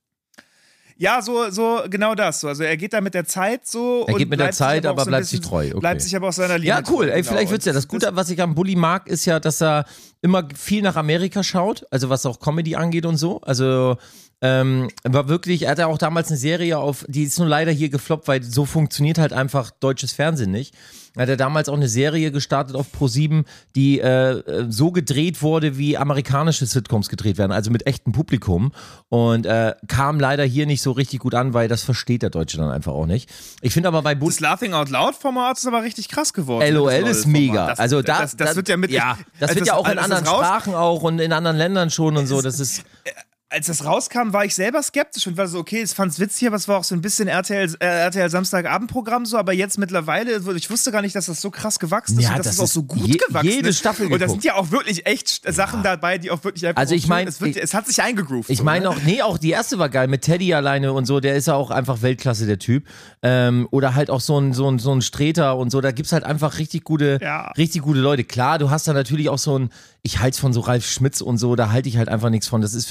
Ja, so, so genau das. So. Also er geht da mit der Zeit so. Er und geht mit der bleibt sich Zeit, auch aber so ein bleibt bisschen- sich treu, okay. Bleibt sich aber auch seiner Linie Ja, cool. treu, Ey, genau. vielleicht wird's ja. Das Gute, was ich am Bulli mag, ist ja, dass er immer viel nach Amerika schaut, also was auch Comedy angeht und so. Also ähm, war wirklich, er hatte auch damals eine Serie auf, die ist nur leider hier gefloppt, weil so funktioniert halt einfach deutsches Fernsehen nicht. Er hat er damals auch eine Serie gestartet auf ProSieben, die äh, so gedreht wurde, wie amerikanische Sitcoms gedreht werden, also mit echtem Publikum. Und äh, kam leider hier nicht so richtig gut an, weil das versteht der Deutsche dann einfach auch nicht. Ich finde aber bei Bulli... Das Laughing Out Loud Format ist aber richtig krass geworden. LOL das neue ist Format. mega. Das, also da, das, das da- wird ja mit. ja, das als wird ja auch in als anderen das raus- Sprachen auch und in anderen Ländern schon und so. Das ist Als das rauskam, war ich selber skeptisch und war so, okay, ich fand's witzig, aber es war auch so ein bisschen R T L, äh, R T L Samstagabendprogramm so, aber jetzt mittlerweile, ich wusste gar nicht, dass das so krass gewachsen ist Ja, und dass das es auch ist so gut je- gewachsen jede ist. Staffel Und da geguckt. sind ja auch wirklich echt Sachen dabei, die auch wirklich einfach Also ich auch mein, schön- es, wird, ich- es hat sich eingegroovt. Ich so, meine ne? auch, nee, auch die erste war geil mit Teddy alleine und so, der ist ja auch einfach Weltklasse, der Typ. Ähm, oder halt auch so ein, so ein, so ein Streter und so, da gibt's halt einfach richtig gute, Ja. richtig gute Leute. Klar, du hast da natürlich auch so ein, ich halte von so Ralf Schmitz und so, da halte ich halt einfach nichts von. Das ist für mich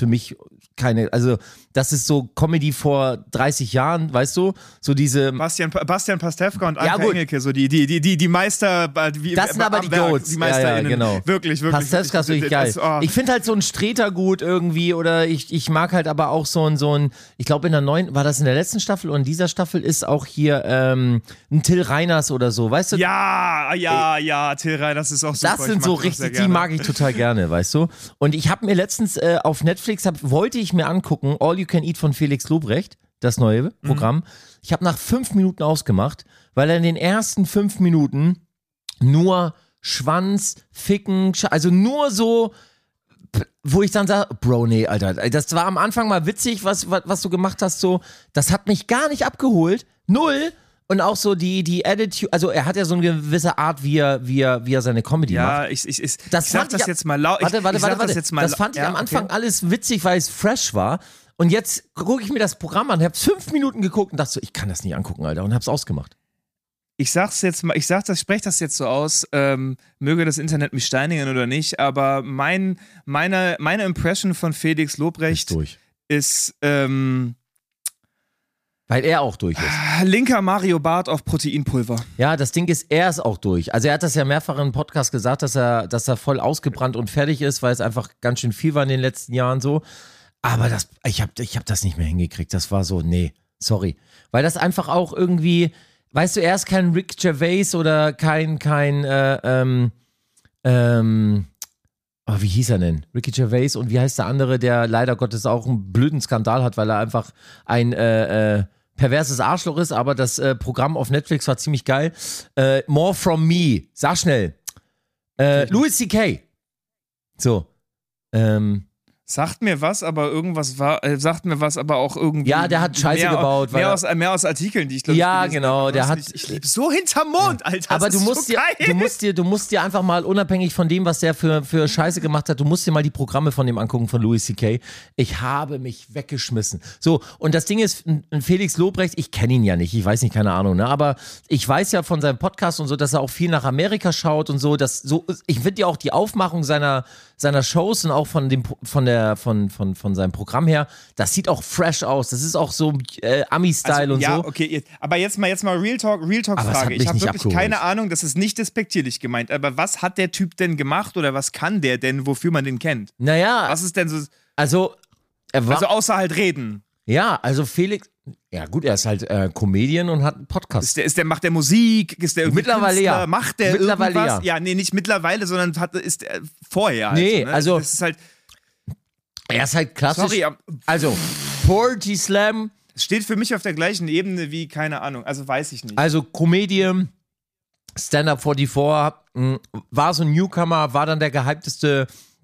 keine, also das ist so Comedy vor dreißig Jahren, weißt du? So diese... Bastian, Bastian Pastewka und Ja, Anke gut. Engelke, so die, die, die, die, die Meister... Wie, Das sind aber die Goats. Die MeisterInnen. Ja, ja, genau. Wirklich, wirklich. Pastewka ist wirklich geil. Das, oh. Ich finde halt so ein Streter gut irgendwie oder ich, ich mag halt aber auch so ein, so ein, ich glaube in der neuen, war das in der letzten Staffel und in dieser Staffel ist auch hier ähm, ein Till Reiners oder so, weißt du? Ja, ja, ja, Till Reiners ist auch super. Das sind Ich so mag den auch sehr richtig, die gerne. mag ich total gerne, weißt du? Und ich habe mir letztens äh, auf Netflix, hab, wollte ich mir angucken, All You Can Eat von Felix Lobrecht, das neue Programm. Mhm. Ich habe nach fünf Minuten ausgemacht, weil er in den ersten fünf Minuten nur Schwanz, Ficken, Sch- also nur so, wo ich dann sage, Bro, nee, Alter, das war am Anfang mal witzig, was, was, was du gemacht hast, so, das hat mich gar nicht abgeholt, null. Und auch so die, die Attitude, also er hat ja so eine gewisse Art, wie er, wie er, wie er seine Comedy macht. Ja, ich, ich, ich, Das ich sag fand das ich- jetzt mal laut. Warte, warte, ich, ich warte, sag warte. Das, jetzt mal das lau- fand ich ja, am Anfang okay. alles witzig, weil es fresh war. Und jetzt gucke ich mir das Programm an, hab's fünf Minuten geguckt und dachte so, ich kann das nicht angucken, Alter, und hab's ausgemacht. Ich sag's jetzt mal, ich sag das, ich spreche das jetzt so aus, ähm, möge das Internet mich steinigen oder nicht, aber mein, meine, meine Impression von Felix Lobrecht Ist durch. ist ähm, Weil er auch durch ist. linker Mario Barth auf Proteinpulver. Ja, das Ding ist, er ist auch durch. Also er hat das ja mehrfach im Podcast gesagt, dass er, dass er voll ausgebrannt und fertig ist, weil es einfach ganz schön viel war in den letzten Jahren so. Aber das, ich hab, ich hab das nicht mehr hingekriegt. Das war so, nee, sorry. Weil das einfach auch irgendwie, weißt du, er ist kein Rick Gervais oder kein, kein, äh, ähm, ähm, oh, wie hieß er denn? Ricky Gervais und wie heißt der andere, der leider Gottes auch einen blöden Skandal hat, weil er einfach ein, äh, äh, perverses Arschloch ist, aber das äh, Programm auf Netflix war ziemlich geil. Äh, More From Me, sag schnell. Äh, Louis C K. So. Ähm, Sagt mir was, aber irgendwas war, äh, sagt mir was, aber auch irgendwie. Ja, der hat Scheiße mehr, gebaut, weil Mehr er- aus, mehr aus Artikeln, die ich glaube Ja, ich gelesen genau, habe. der Was hat- nicht- Ich lebe so hinterm Mond, Alter. aber das du ist musst, so dir, geil. du, musst dir, du musst dir einfach mal, unabhängig von dem, was der für, für Scheiße gemacht hat, du musst dir mal die Programme von dem angucken, von Louis C K. Ich habe mich weggeschmissen. So, und das Ding ist, ein ein Felix Lobrecht, ich kenne ihn ja nicht, ich weiß nicht, keine Ahnung, ne? Aber ich weiß ja von seinem Podcast und so, dass er auch viel nach Amerika schaut und so, dass so, ich finde ja auch die Aufmachung seiner, seiner Shows und auch von dem, von der, von, von, von seinem Programm her, das sieht auch fresh aus. Das ist auch so äh, Ami-Style Also, und ja, so. okay, jetzt- aber jetzt mal, jetzt mal Real Talk, Real Talk Aber es hat Frage. mich Ich habe nicht wirklich abgeholt. keine Ahnung, das ist nicht despektierlich gemeint, aber was hat der Typ denn gemacht oder was kann der denn, wofür man den kennt? Naja, Was ist denn so, also, er war, also außer halt reden? ja, also Felix, ja gut, er ist halt äh, Comedian und hat einen Podcast. Ist der, ist der, macht der Musik? Ist der irgendwie Mittlerweile Künstler? ja. Macht der Mittlerweile irgendwas? ja. Ja, nee, nicht mittlerweile, sondern hat, ist der vorher. Nee, ne? also- Das ist halt, Er ist halt klassisch. sorry, aber Also, Poetry Slam, es steht für mich auf der gleichen Ebene wie, keine Ahnung, also weiß ich nicht. also Comedian, Stand-Up vierundvierzig, mh, war so ein Newcomer, war dann der gehypteste,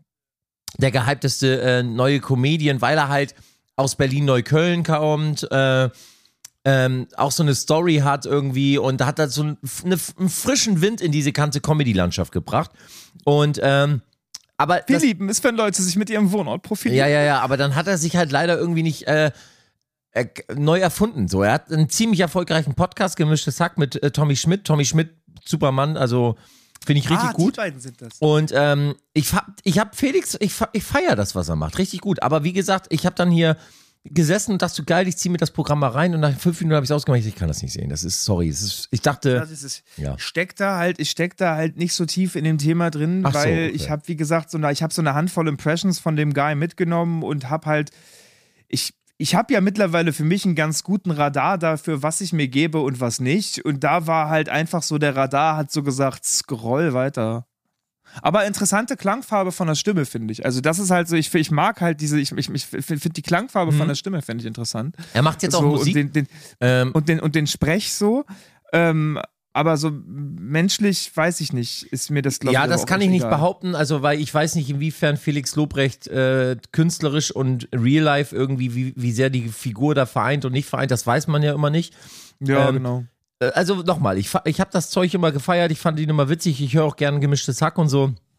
der gehypteste äh, neue Comedian, weil er halt aus Berlin-Neukölln kommt, äh, ähm, auch so eine Story hat irgendwie und hat da so einen, eine, einen frischen Wind in diese ganze Comedy-Landschaft gebracht. Und, ähm, aber Wir das, lieben es, wenn Leute sich mit ihrem Wohnort profilieren. ja, ja, ja, aber dann hat er sich halt leider irgendwie nicht äh, äh, neu erfunden. So, er hat einen ziemlich erfolgreichen Podcast, Gemischtes Hack mit äh, Tommy Schmidt. Tommy Schmidt, Supermann, also finde ich richtig ah, gut. Die beiden sind das. Und ähm, ich, fa- ich habe Felix, ich, fe- ich feiere das, was er macht, richtig gut. Aber wie gesagt, ich habe dann hier gesessen und dachte so, geil, ich ziehe mir das Programm mal rein und nach fünf Minuten habe ich es ausgemacht, ich kann das nicht sehen. Das ist, sorry, das ist, ich dachte, Ja, das ist, ja. Ich steck da halt, ich steck da halt nicht so tief in dem Thema drin, Ach so, weil okay. ich habe, wie gesagt, so eine, ich habe so eine Handvoll Impressions von dem Guy mitgenommen und habe halt, ich, ich habe ja mittlerweile für mich einen ganz guten Radar dafür, was ich mir gebe und was nicht. Und da war halt einfach so, der Radar hat so gesagt, scroll weiter. Aber interessante Klangfarbe von der Stimme, finde ich. Also das ist halt so, ich, ich mag halt diese, ich, ich, ich finde die Klangfarbe Mhm. von der Stimme, finde ich interessant. er macht jetzt auch so, Musik. Und den, den, ähm, und den, und den Sprech so. Ähm, aber so menschlich, weiß ich nicht, ist mir das, glaube ich, ja, aber das auch kann ich echt nicht egal. behaupten, also weil ich weiß nicht, inwiefern Felix Lobrecht äh, künstlerisch und real life irgendwie, wie, wie sehr die Figur da vereint und nicht vereint, das weiß man ja immer nicht. Ja, ähm, genau. Äh, Also nochmal, ich, fa- ich habe das Zeug immer gefeiert, ich fand ihn immer witzig, ich höre auch gerne Gemischtes Hack und so.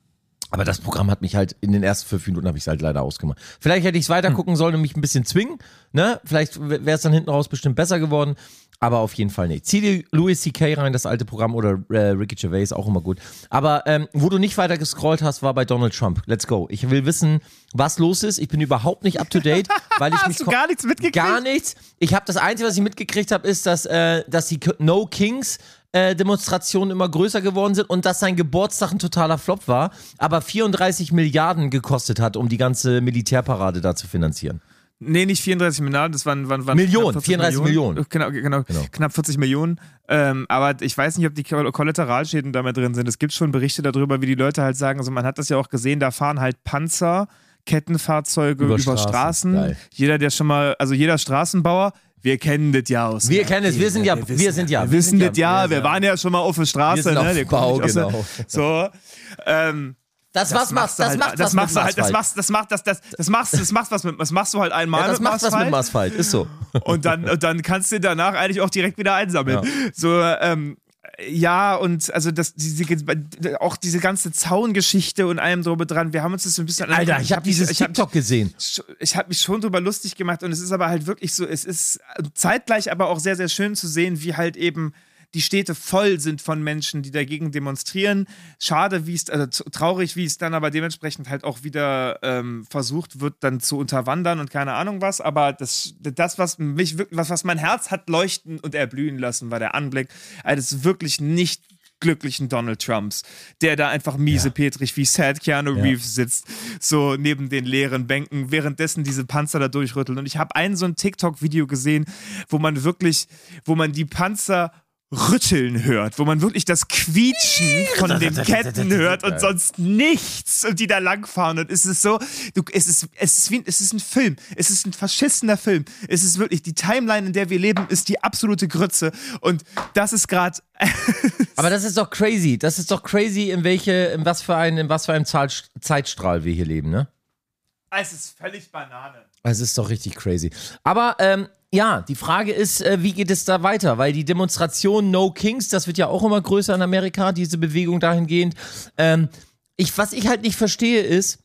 Aber das Programm hat mich halt, in den ersten fünf Minuten habe ich es halt leider ausgemacht. Vielleicht hätte ich es weiter gucken sollen und mich ein bisschen zwingen, ne? Vielleicht wäre es dann hinten raus bestimmt besser geworden, aber auf jeden Fall nicht. Zieh dir Louis C K rein, das alte Programm, oder äh, Ricky Gervais, auch immer gut. Aber ähm, wo du nicht weiter gescrollt hast, war bei Donald Trump. Let's go. Ich will wissen, was los ist. Ich bin überhaupt nicht up to date, weil ich Hast mich du gar nichts mitgekriegt? Gar nichts. Ich habe das Einzige, was ich mitgekriegt habe, ist, dass, äh, dass die No Kings äh, Demonstrationen immer größer geworden sind und dass sein Geburtstag ein totaler Flop war, aber vierunddreißig Milliarden gekostet hat, um die ganze Militärparade da zu finanzieren. Nee, nicht vierunddreißig Milliarden, das waren, waren, waren Millionen, vierunddreißig Millionen. Genau, genau, Genau. knapp vierzig Millionen. Ähm, aber ich weiß nicht, ob die Kollateralschäden da mit drin sind. Es gibt schon Berichte darüber, wie die Leute halt sagen, also man hat das ja auch gesehen, da fahren halt Panzer, Kettenfahrzeuge über, Über Straßen. Straßen. Geil. Jeder, der schon mal, also jeder Straßenbauer, wir kennen das ja aus. Wir kennen es, wir sind ja, wir sind ja, Wir wissen das ja, wir wir sind waren ja schon mal auf der Straße. Wir sind ne? auf Wir Bau, kommen nicht aus der- genau. So, ähm, Das, was machst, du das halt, macht das was machst mit du halt, das Asphalt. machst, das macht, das, das, das machst, das macht was mit, das machst du halt einmal Ja, das mit macht was mit dem Asphalt. Asphalt, ist so. Und dann, und dann kannst du danach eigentlich auch direkt wieder einsammeln. Ja. So, ähm, ja, und also das, diese, auch diese ganze Zaungeschichte und allem drüber dran, wir haben uns das so ein bisschen... Alter, ich habe dieses ich hab, TikTok gesehen. Ich habe mich schon drüber lustig gemacht und es ist aber halt wirklich so, es ist zeitgleich aber auch sehr, sehr schön zu sehen, wie halt eben die Städte voll sind von Menschen, die dagegen demonstrieren. Schade, wie es, also traurig, wie es dann aber dementsprechend halt auch wieder ähm, versucht wird, dann zu unterwandern und keine Ahnung was. Aber das, das was mich wirklich, was, was mein Herz hat leuchten und erblühen lassen, war der Anblick eines wirklich nicht glücklichen Donald Trumps, der da einfach miesepetrig wie sad Keanu Ja. Reeves sitzt, so neben den leeren Bänken, währenddessen diese Panzer da durchrütteln. Und ich habe ein so ein TikTok-Video gesehen, wo man wirklich, wo man die Panzer rütteln hört, wo man wirklich das Quietschen von den Ketten hört und sonst nichts und die da langfahren und es ist so, du, es ist, es ist wie, es ist ein Film, es ist ein verschissener Film, es ist wirklich, die Timeline, in der wir leben, ist die absolute Grütze und das ist gerade Aber das ist doch crazy, das ist doch crazy, in welche, in was für ein, in was für einem Zahl, Zeitstrahl wir hier leben, ne? es ist völlig Banane. Es ist doch richtig crazy. Aber ähm, ja, die Frage ist, äh, wie geht es da weiter? Weil die Demonstration No Kings, das wird ja auch immer größer in Amerika, diese Bewegung dahingehend. Ähm, ich, was ich halt nicht verstehe ist,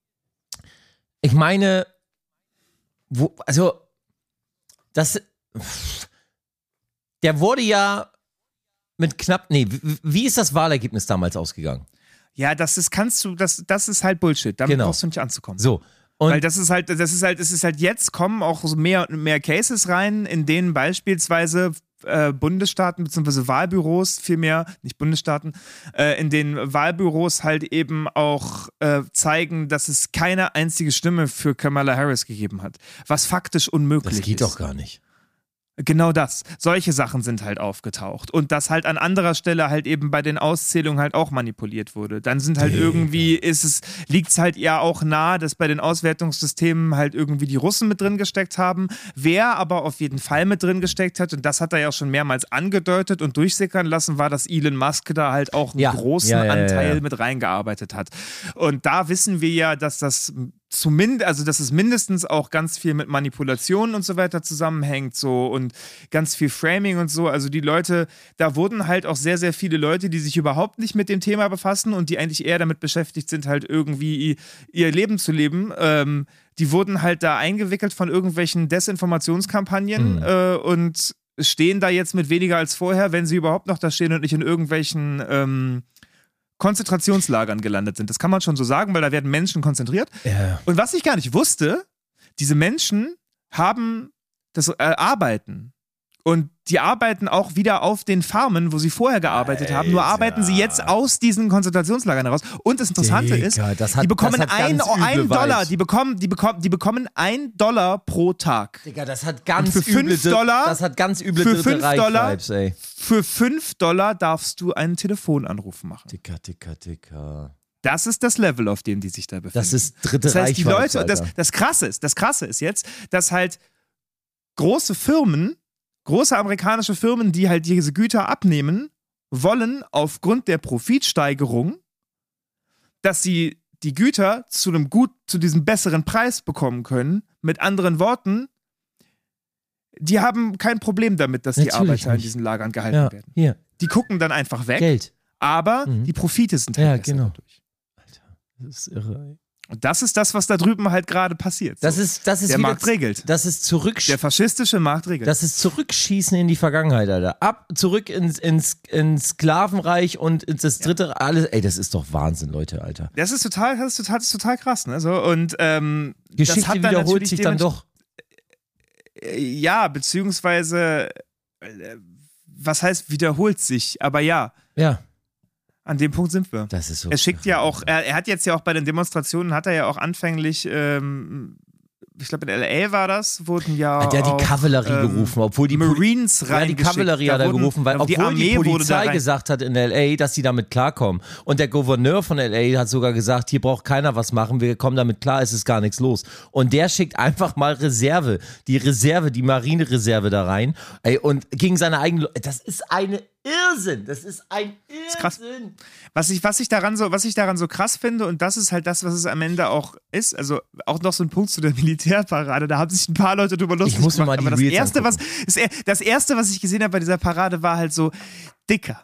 ich meine, wo, also, das, der wurde ja mit knapp, nee, wie, wie ist das Wahlergebnis damals ausgegangen? Ja, das ist, kannst du, das, das ist halt Bullshit, damit Genau. brauchst du nicht anzukommen. So. Und Weil das ist halt, das ist halt, es ist halt jetzt kommen auch so mehr und mehr Cases rein, in denen beispielsweise äh, Bundesstaaten bzw. Wahlbüros, vielmehr, nicht Bundesstaaten, äh, in denen Wahlbüros halt eben auch äh, zeigen, dass es keine einzige Stimme für Kamala Harris gegeben hat. Was faktisch unmöglich ist. das geht doch gar nicht. Genau das. Solche Sachen sind halt aufgetaucht. Und dass halt an anderer Stelle halt eben bei den Auszählungen halt auch manipuliert wurde. Dann sind halt irgendwie, ist es, liegt es halt eher auch nahe, dass bei den Auswertungssystemen halt irgendwie die Russen mit drin gesteckt haben. Wer aber auf jeden Fall mit drin gesteckt hat, und das hat er ja auch schon mehrmals angedeutet und durchsickern lassen, war, dass Elon Musk da halt auch einen Ja. großen Ja, ja, ja, Anteil ja. mit reingearbeitet hat. Und da wissen wir ja, dass das zumindest, also dass es mindestens auch ganz viel mit Manipulationen und so weiter zusammenhängt, so und ganz viel Framing und so. Also die Leute, da wurden halt auch sehr, sehr viele Leute, die sich überhaupt nicht mit dem Thema befassen und die eigentlich eher damit beschäftigt sind, halt irgendwie ihr Leben zu leben, ähm, die wurden halt da eingewickelt von irgendwelchen Desinformationskampagnen Mhm. äh, und stehen da jetzt mit weniger als vorher, wenn sie überhaupt noch da stehen und nicht in irgendwelchen ähm, Konzentrationslagern gelandet sind. Das kann man schon so sagen, weil da werden Menschen konzentriert. Ja. Und was ich gar nicht wusste, diese Menschen haben das äh, Arbeiten. Und die arbeiten auch wieder auf den Farmen, wo sie vorher gearbeitet haben. Nur Alter. arbeiten sie jetzt aus diesen Konzentrationslagern heraus. Und das Interessante Digga, ist, das hat- die bekommen das hat ein, ganz üble ein Dollar, Vibes. die bekommen, die bekommen, die bekommen ein Dollar pro Tag. Digga, das hat ganz Und für fünf üble, Dr- Dollar- das hat ganz üble für Dritte fünf Dollar- Reich-Vibes, ey. Für fünf Dollar darfst du einen Telefonanruf machen. Dicker, dicker, dicker. Das ist das Level, auf dem die sich da befinden. Das ist Dritte Das heißt, die Reich-Vibes, Leute, das, Alter. das Krasse ist, das Krasse ist jetzt, dass halt große Firmen, große amerikanische Firmen, die halt diese Güter abnehmen, wollen aufgrund der Profitsteigerung, dass sie die Güter zu einem gut, zu diesem besseren Preis bekommen können. Mit anderen Worten, die haben kein Problem damit, dass die Natürlich Arbeiter in nicht. diesen Lagern gehalten Ja, werden. hier, Die gucken dann einfach weg, Geld. aber Mhm. die Profite sind halt Ja, besser genau. dadurch. Alter. Das ist irre. Und das ist das, was da drüben halt gerade passiert. Das so. ist, das ist Der wieder, Markt regelt. Das ist zurück. Der faschistische Markt regelt. Das ist Zurückschießen in die Vergangenheit, Alter. Ab, zurück ins, ins, ins Sklavenreich und ins das dritte, ja. alles. Ey, das ist doch Wahnsinn, Leute, Alter. Das ist total, das ist total, das ist total krass, ne? So, und ähm, Geschichte das hat dann wiederholt sich dann doch. Ja, beziehungsweise, äh, was heißt wiederholt sich? Aber ja. Ja. An dem Punkt sind wir. Das ist so. Er schickt ja auch, er, er hat jetzt ja auch bei den Demonstrationen, hat er ja auch anfänglich, ähm, ich glaube in L A war das, wurden ja Hat ja die auch, Kavallerie ähm, gerufen, obwohl die Marines Poli- ja, die Kavallerie hat er gerufen, weil obwohl die, Armee die Polizei gesagt hat in L A, dass sie damit klarkommen. Und der Gouverneur von L A hat sogar gesagt, hier braucht keiner was machen, wir kommen damit klar, es ist gar nichts los. Und der schickt einfach mal Reserve, die Reserve, die Marinereserve da rein. Ey, und gegen seine eigenen, das ist eine Irrsinn, das ist ein Irrsinn. Das ist krass. Was ich, was, ich daran so, was ich daran so krass finde, und das ist halt das, was es am Ende auch ist, also auch noch so ein Punkt zu der Militärparade, da haben sich ein paar Leute drüber lustig ich muss gemacht, mal die aber das Reels erste, was, angucken. das, das erste, was ich gesehen habe bei dieser Parade, war halt so, Dicker,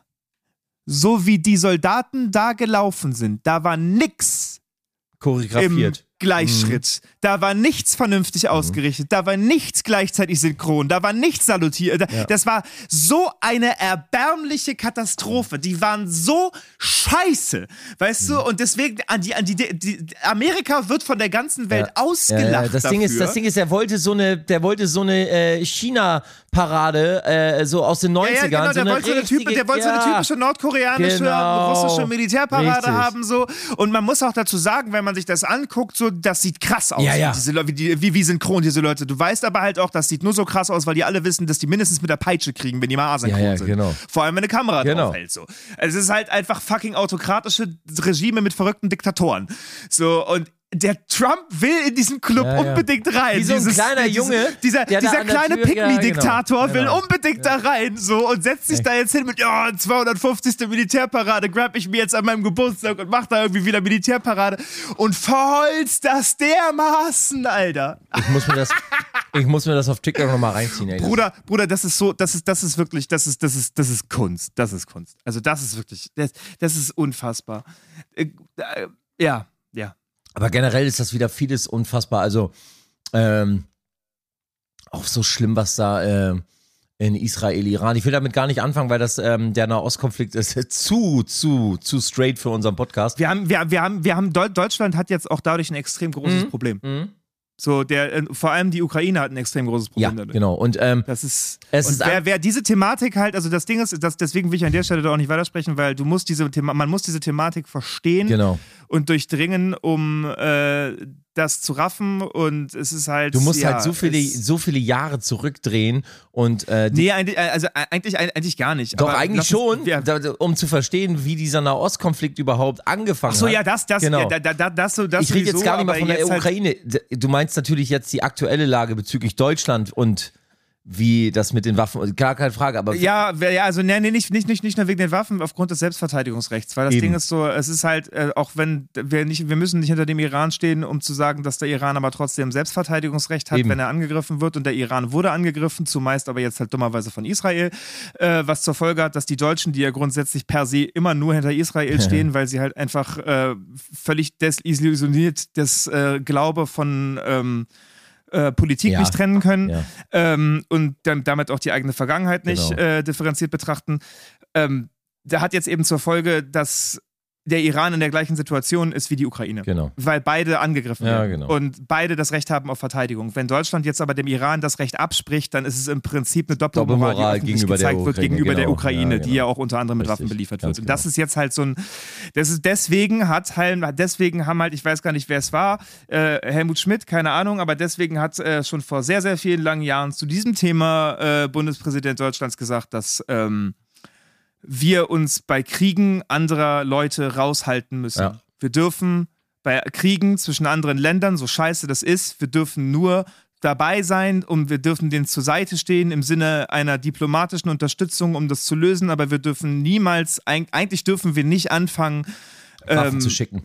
so wie die Soldaten da gelaufen sind, da war nix choreografiert. Im Gleichschritt. Mhm. Da war nichts vernünftig ausgerichtet. Da war nichts gleichzeitig synchron. Da war nichts salutiert. Ja. Das war so eine erbärmliche Katastrophe. Die waren so scheiße. Weißt mhm. du? Und deswegen, an die, an die, die, Amerika wird von der ganzen Welt ja. ausgelacht. Ja, ja. Das, dafür. Ding ist, das Ding ist, er wollte so eine, der wollte so eine äh, China-Parade, äh, so aus den neunzigern. Ja, ja, genau. Der so wollte, so eine, richtige, Typ, der wollte ja. so eine typische nordkoreanische, genau. russische Militärparade Richtig. haben. So. Und man muss auch dazu sagen, wenn man sich das anguckt, so, das sieht krass aus. Ja, ja. Diese Leute, wie, wie, wie synchron diese Leute. Du weißt aber halt auch, das sieht nur so krass aus, weil die alle wissen, dass die mindestens mit der Peitsche kriegen, wenn die mal asynchron ja, ja, sind. Genau. Vor allem, wenn eine Kamera genau. drauf hält. So. Also es ist halt einfach fucking autokratische Regime mit verrückten Diktatoren. So, und der Trump will in diesen Club ja, ja. unbedingt rein. Wie so ein Dieses, kleiner dieses, Junge. Dieser, dieser kleine Pick-Me-Diktator ja, genau, will genau. unbedingt ja. da rein so und setzt sich da jetzt hin mit, ja, zweihundertfünfzigste Militärparade, grab ich mir jetzt an meinem Geburtstag und mach da irgendwie wieder Militärparade und verholzt das dermaßen, Alter. Ich muss mir das, ich muss mir das auf TikTok nochmal reinziehen, ey. Bruder, Bruder, das ist so, das ist, das ist wirklich, das ist, das ist, das ist Kunst. Das ist Kunst. Also das ist wirklich, das, das ist unfassbar. Äh, äh, ja, ja. Aber generell ist das wieder vieles unfassbar. Also, ähm, auch so schlimm, was da äh, in Israel, Iran. Ich will damit gar nicht anfangen, weil das ähm, der Nahostkonflikt ist zu, zu, zu straight für unseren Podcast. Wir haben, wir, wir haben, wir haben Deutschland hat jetzt auch dadurch ein extrem großes mhm. Problem. Mhm. So, der, äh, vor allem die Ukraine hat ein extrem großes Problem ja, dadurch. genau. Und ähm, das ist, es und ist wer, wer diese Thematik halt, also das Ding ist, das, deswegen will ich an der Stelle da auch nicht weitersprechen, weil du musst diese Thema, man muss diese Thematik verstehen genau. und durchdringen, um äh, das zu raffen, und es ist halt. Du musst ja, halt so viele, so viele Jahre zurückdrehen und äh, nee, eigentlich, also eigentlich, eigentlich gar nicht. Doch, aber eigentlich schon, uns, ja. da, um zu verstehen, wie dieser Nahostkonflikt überhaupt angefangen hat. Ach so, ja, das, das, genau. ja, da, da, das, so, das Ich rede sowieso, jetzt gar nicht mal von der Ukraine. Halt Du meinst natürlich jetzt die aktuelle Lage bezüglich Deutschland und wie das mit den Waffen, gar keine Frage, aber... Ja, ja, also nee, nee, nicht, nicht, nicht, nicht nur wegen den Waffen, aufgrund des Selbstverteidigungsrechts, weil das Eben. Ding ist so, es ist halt, äh, auch wenn wir nicht, wir müssen nicht hinter dem Iran stehen, um zu sagen, dass der Iran aber trotzdem Selbstverteidigungsrecht hat, Eben. wenn er angegriffen wird, und der Iran wurde angegriffen, zumeist aber jetzt halt dummerweise von Israel, äh, was zur Folge hat, dass die Deutschen, die ja grundsätzlich per se immer nur hinter Israel stehen, weil sie halt einfach äh, völlig desillusioniert das äh, Glaube von ähm, Äh, Politik ja. nicht trennen können Ja. ähm, und dann, damit auch die eigene Vergangenheit nicht Genau. äh, differenziert betrachten. Ähm, der hat jetzt eben zur Folge, dass der Iran in der gleichen Situation ist wie die Ukraine. Genau. Weil beide angegriffen Ja, werden genau. und beide das Recht haben auf Verteidigung. Wenn Deutschland jetzt aber dem Iran das Recht abspricht, dann ist es im Prinzip eine Doppelmoral, Doppelmoral die öffentlich gegenüber der gezeigt wird Ukraine, gegenüber der genau. Ukraine, Ja, die genau. ja auch unter anderem mit Richtig, Waffen beliefert ganz wird. Und genau. das ist jetzt halt so ein, das ist deswegen hat halt, deswegen haben halt, ich weiß gar nicht, wer es war, äh, Helmut Schmidt, keine Ahnung, aber deswegen hat äh, schon vor sehr, sehr vielen langen Jahren zu diesem Thema äh, Bundespräsident Deutschlands gesagt, dass ähm, wir uns bei Kriegen anderer Leute raushalten müssen. Ja. Wir dürfen bei Kriegen zwischen anderen Ländern, so scheiße das ist, wir dürfen nur dabei sein und wir dürfen denen zur Seite stehen im Sinne einer diplomatischen Unterstützung, um das zu lösen, aber wir dürfen niemals, eigentlich dürfen wir nicht anfangen, Waffen ähm, zu schicken.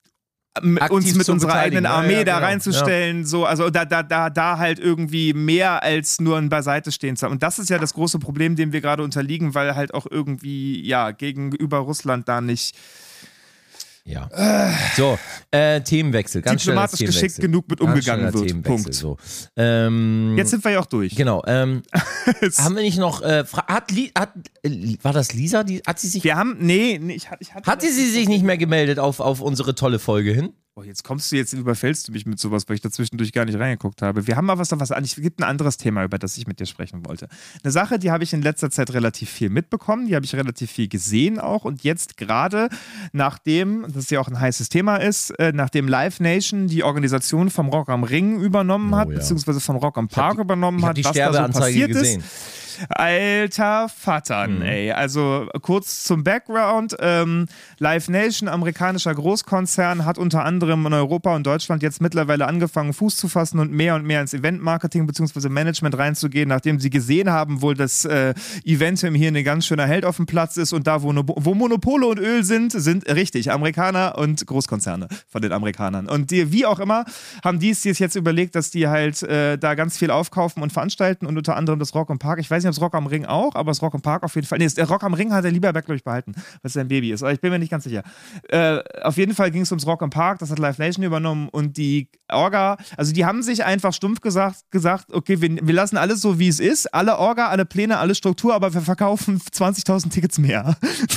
uns Aktiv mit zu unserer eigenen beteiligen. Armee Ja, ja, da genau. reinzustellen, so, also da, da, da, da halt irgendwie mehr als nur ein Beiseitestehen zu haben. Und das ist ja das große Problem, dem wir gerade unterliegen, weil halt auch irgendwie, ja, gegenüber Russland da nicht Ja. Äh. So, äh, Themenwechsel. Ganz diplomatisch Themenwechsel. geschickt genug mit umgegangen wird. Themenwechsel, Punkt. So. Ähm, Jetzt sind wir ja auch durch. Genau. Ähm, haben wir nicht noch, äh, hat, Li, hat äh, war das Lisa? Die, hat sie sich, wir haben, nee, nee ich, ich hatte hat sie, sie sich nicht mehr gemeldet auf, auf unsere tolle Folge hin? Oh, jetzt kommst du, jetzt überfällst du mich mit sowas, weil ich da zwischendurch gar nicht reingeguckt habe. Wir haben mal was, was an. Es gibt ein anderes Thema, über das ich mit dir sprechen wollte. Eine Sache, die habe ich in letzter Zeit relativ viel mitbekommen, die habe ich relativ viel gesehen auch und jetzt gerade, nachdem, das ja auch ein heißes Thema ist, äh, nachdem Live Nation die Organisation vom Rock am Ring übernommen Oh, hat, ja. beziehungsweise vom Rock am Park die, übernommen ich hat, die was da so Sterbeanzeige passiert gesehen. ist. Alter Vattern, Mhm. ey. Also kurz zum Background. Ähm, Live Nation, amerikanischer Großkonzern, hat unter anderem in Europa und Deutschland jetzt mittlerweile angefangen, Fuß zu fassen und mehr und mehr ins Eventmarketing bzw. Management reinzugehen, nachdem sie gesehen haben, wohl, dass äh, Eventim hier ein ganz schöner Held auf dem Platz ist und da, wo, wo Monopole und Öl sind, sind richtig Amerikaner und Großkonzerne von den Amerikanern. Und die, wie auch immer, haben die es jetzt überlegt, dass die halt äh, da ganz viel aufkaufen und veranstalten und unter anderem das Rock am Park. Ich weiß nicht, ob es Rock am Ring auch, aber das Rock am Park auf jeden Fall. Nee, der Rock am Ring hat der Lieberberg, glaube ich, behalten, weil es sein Baby ist. Aber ich bin mir nicht ganz sicher. Äh, auf jeden Fall ging es ums Rock am Park, das hat Live Nation übernommen und die Orga, also die haben sich einfach stumpf gesagt, gesagt okay, wir, wir lassen alles so, wie es ist, alle Orga, alle Pläne, alle Struktur, aber wir verkaufen zwanzigtausend Tickets mehr.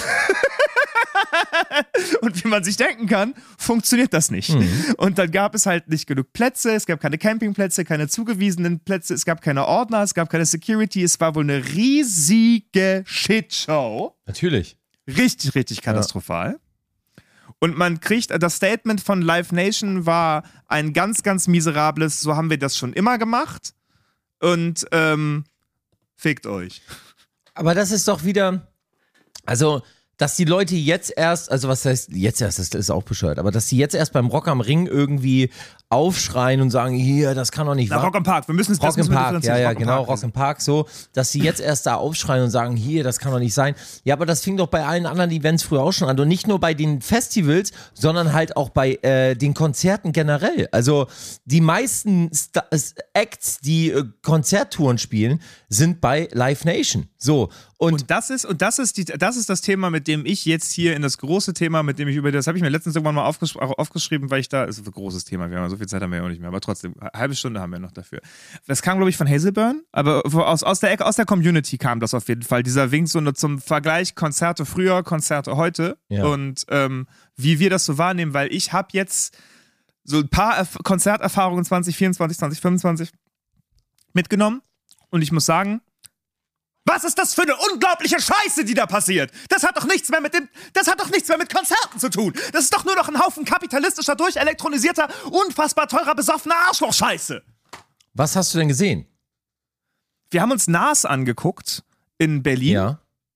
Und wie man sich denken kann, funktioniert das nicht. Mhm. Und dann gab es halt nicht genug Plätze, es gab keine Campingplätze, keine zugewiesenen Plätze, es gab keine Ordner, es gab keine Security, es war wohl eine riesige Shitshow. Natürlich. Richtig, richtig katastrophal. Ja. Und man kriegt, das Statement von Live Nation war ein ganz, ganz miserables, so haben wir das schon immer gemacht und ähm, fickt euch. Aber das ist doch wieder, also dass die Leute jetzt erst, also was heißt jetzt erst, das ist auch bescheuert, aber dass die jetzt erst beim Rock am Ring irgendwie aufschreien und sagen, hier, das kann doch nicht Na, wahr. Rock am Park, wir müssen es Rock im Park, ja, ja, Rock genau, Park Rock im Park, so, dass sie jetzt erst da aufschreien und sagen, hier, das kann doch nicht sein. Ja, aber das fing doch bei allen anderen Events früher auch schon an und nicht nur bei den Festivals, sondern halt auch bei äh, den Konzerten generell. Also die meisten Sta- Acts, die äh, Konzerttouren spielen, sind bei Live Nation. So. Und, Und das ist, und das ist die, das ist das Thema, mit dem ich jetzt hier in das große Thema, mit dem ich über das habe ich mir letztens irgendwann mal aufgesch- aufgeschrieben, weil ich da, ist ein großes Thema, wir haben ja so viel Zeit haben wir ja auch nicht mehr, aber trotzdem, eine halbe Stunde haben wir noch dafür. Das kam, glaube ich, von Hazelburn, aber aus, aus, der, aus der Community kam das auf jeden Fall, dieser Wink so eine, zum Vergleich Konzerte früher, Konzerte heute Ja. und ähm, wie wir das so wahrnehmen, weil ich habe jetzt so ein paar Erf- Konzerterfahrungen zwanzig vierundzwanzig, zwanzig fünfundzwanzig mitgenommen und ich muss sagen, was ist das für eine unglaubliche Scheiße, die da passiert? Das hat doch nichts mehr mit dem, das hat doch nichts mehr mit Konzerten zu tun. Das ist doch nur noch ein Haufen kapitalistischer, durchelektronisierter, unfassbar teurer, besoffener Arschloch-Scheiße. was hast du denn gesehen? Wir haben uns Nas angeguckt in Berlin. Ja.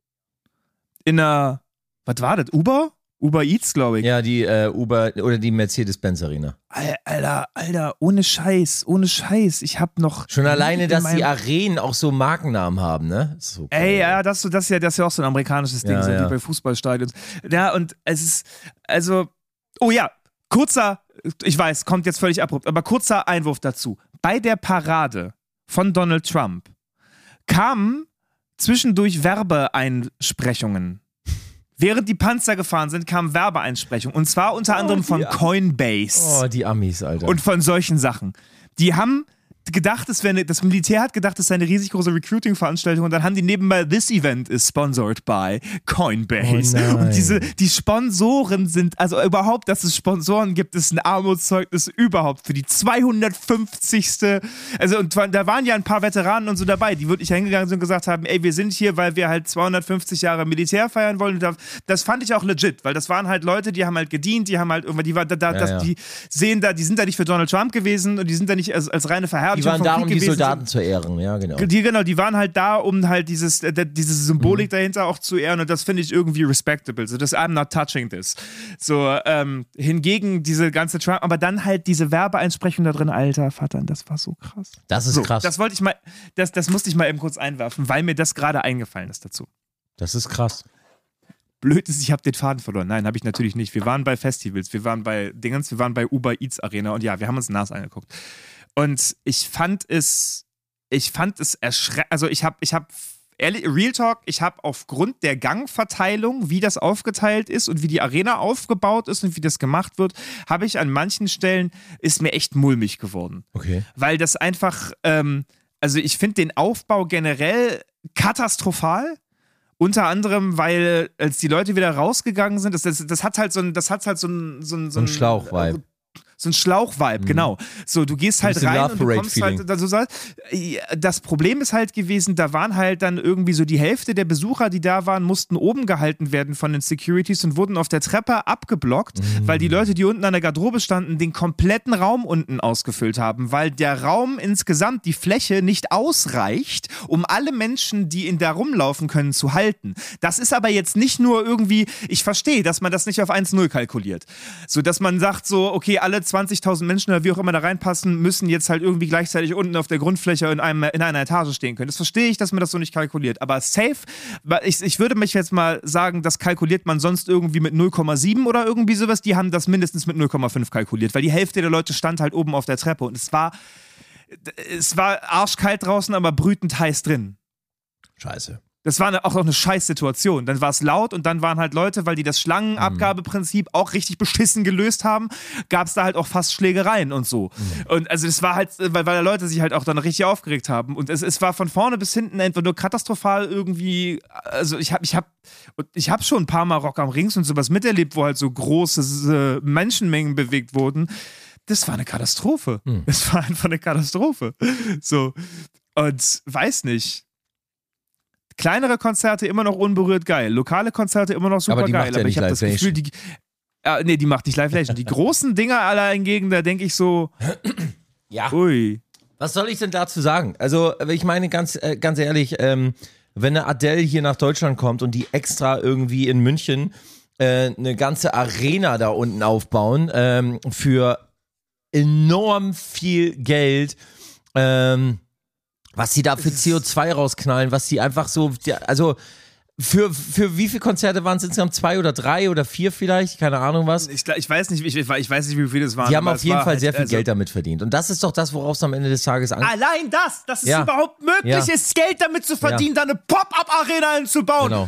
In einer, was war das, Uber? Uber Eats, glaube ich. Ja, die äh, Uber oder die Mercedes-Benz Arena. Al- Alter, Alter, ohne Scheiß, ohne Scheiß. Ich hab noch... Schon alleine, in dass meinem- die Arenen auch so Markennamen haben, ne? So cool. Ey, ja, das, so- das, ist ja, das ist ja auch so ein amerikanisches Ding, Ja, so ja. wie bei Fußballstadions. Ja, und es ist, also, oh ja, kurzer, ich weiß, kommt jetzt völlig abrupt, aber kurzer Einwurf dazu. Bei der Parade von Donald Trump kamen zwischendurch Werbeeinsprechungen. Während die Panzer gefahren sind, kamen Werbeeinsprechungen. Und zwar unter Oh, anderem die von Am- Coinbase. Oh, die Amis, Alter. Und von solchen Sachen. Die haben gedacht, es wäre eine, das Militär hat gedacht, es sei eine riesig große Recruiting-Veranstaltung und dann haben die nebenbei, this event is sponsored by Coinbase. Oh nein. Und diese, die Sponsoren sind, also überhaupt, dass es Sponsoren gibt, ist ein Armutszeugnis überhaupt für die zweihundertfünfzigste Also und da waren ja ein paar Veteranen und so dabei, die wirklich hingegangen sind und gesagt haben, ey, wir sind hier, weil wir halt zweihundertfünfzig Jahre Militär feiern wollen. Und das fand ich auch legit, weil das waren halt Leute, die haben halt gedient, die haben halt irgendwie, die, war, da, Ja, das, ja. die sehen da, die sind da nicht für Donald Trump gewesen und die sind da nicht als, als reine Verherrlichung die waren vom da, Krieg um die gewesen, Soldaten zu ehren, ja, genau. Die, genau, die waren halt da, um halt dieses, äh, diese Symbolik Mhm. dahinter auch zu ehren und das finde ich irgendwie respectable. So, das I'm not touching this. So, ähm, hingegen diese ganze Trump, aber dann halt diese Werbeeinsprechung da drin, alter Vater, das war so krass. Das ist so, krass. Das wollte ich mal, das, das musste ich mal eben kurz einwerfen, weil mir das gerade eingefallen ist dazu. Das ist krass. Blöd ist, ich habe den Faden verloren. Nein, habe ich natürlich nicht. Wir waren bei Festivals, wir waren bei Dingens, wir waren bei Uber Eats Arena und ja, wir haben uns Nas angeguckt. Und ich fand es, ich fand es erschreckend, also ich habe, ich habe, ehrlich, Real Talk, ich habe aufgrund der Gangverteilung, wie das aufgeteilt ist und wie die Arena aufgebaut ist und wie das gemacht wird, habe ich an manchen Stellen, ist mir echt mulmig geworden. Okay. Weil das einfach, ähm, also ich finde den Aufbau generell katastrophal. Unter anderem, weil als die Leute wieder rausgegangen sind, das, das, das hat halt so ein, das hat halt so ein, so ein, So ein Schlauch-Vibe. So ein Schlauch-Vibe, mhm. genau. So, du gehst halt bisschen rein Love und du Parade kommst Feeling. halt, also, so- das Problem ist halt gewesen, da waren halt dann irgendwie so die Hälfte der Besucher, die da waren, mussten oben gehalten werden von den Securities und wurden auf der Treppe abgeblockt, Mhm. weil die Leute, die unten an der Garderobe standen, den kompletten Raum unten ausgefüllt haben, weil der Raum insgesamt, die Fläche nicht ausreicht, um alle Menschen, die in da rumlaufen können, zu halten. Das ist aber jetzt nicht nur irgendwie, ich verstehe, dass man das nicht auf eins null kalkuliert. So, dass man sagt so, okay, alle zwanzigtausend Menschen oder wie auch immer da reinpassen, müssen jetzt halt irgendwie gleichzeitig unten auf der Grundfläche in, einem, in einer Etage stehen können. Das verstehe ich, dass man das so nicht kalkuliert. Aber safe, ich, ich würde mich jetzt mal sagen, das kalkuliert man sonst irgendwie mit null Komma sieben oder irgendwie sowas. Die haben das mindestens mit null Komma fünf kalkuliert, weil die Hälfte der Leute stand halt oben auf der Treppe und es war, es war arschkalt draußen, aber brütend heiß drin. Scheiße. Das war eine, auch noch eine Scheißsituation. Dann war es laut und dann waren halt Leute, weil die das Schlangenabgabeprinzip auch richtig beschissen gelöst haben, gab es da halt auch fast Schlägereien und so. Mhm. Und also das war halt, weil, weil Leute sich halt auch dann richtig aufgeregt haben. Und es, es war von vorne bis hinten entweder nur katastrophal irgendwie, also ich habe ich hab, ich hab schon ein paar Mal Rock am Rings und sowas miterlebt, wo halt so große äh, Menschenmengen bewegt wurden. Das war eine Katastrophe. Mhm. Das war einfach eine Katastrophe. So. Und weiß nicht. Kleinere Konzerte immer noch unberührt geil. Lokale Konzerte immer noch super aber die geil. Macht ja aber ich habe das Gefühl, die. Äh, nee, die macht nicht Live Nation. Die großen Dinger aller hingegen, da denke ich so. Ja. Ui. Was soll ich denn dazu sagen? Also, ich meine, ganz, äh, ganz ehrlich, ähm, wenn eine Adele hier nach Deutschland kommt und die extra irgendwie in München äh, eine ganze Arena da unten aufbauen ähm, für enorm viel Geld, ähm, was sie da für C O zwei rausknallen, was sie einfach so, also für, für wie viele Konzerte waren es insgesamt? Zwei oder drei oder vier vielleicht? Keine Ahnung was. Ich, ich weiß nicht, ich, ich weiß nicht, wie viele es waren. Die haben auf jeden Fall halt, sehr viel also Geld damit verdient. Und das ist doch das, worauf es am Ende des Tages angeht. Allein das, dass es Ja. überhaupt möglich Ja. ist, Geld damit zu verdienen, Ja. da eine Pop-Up-Arena hinzubauen. Genau.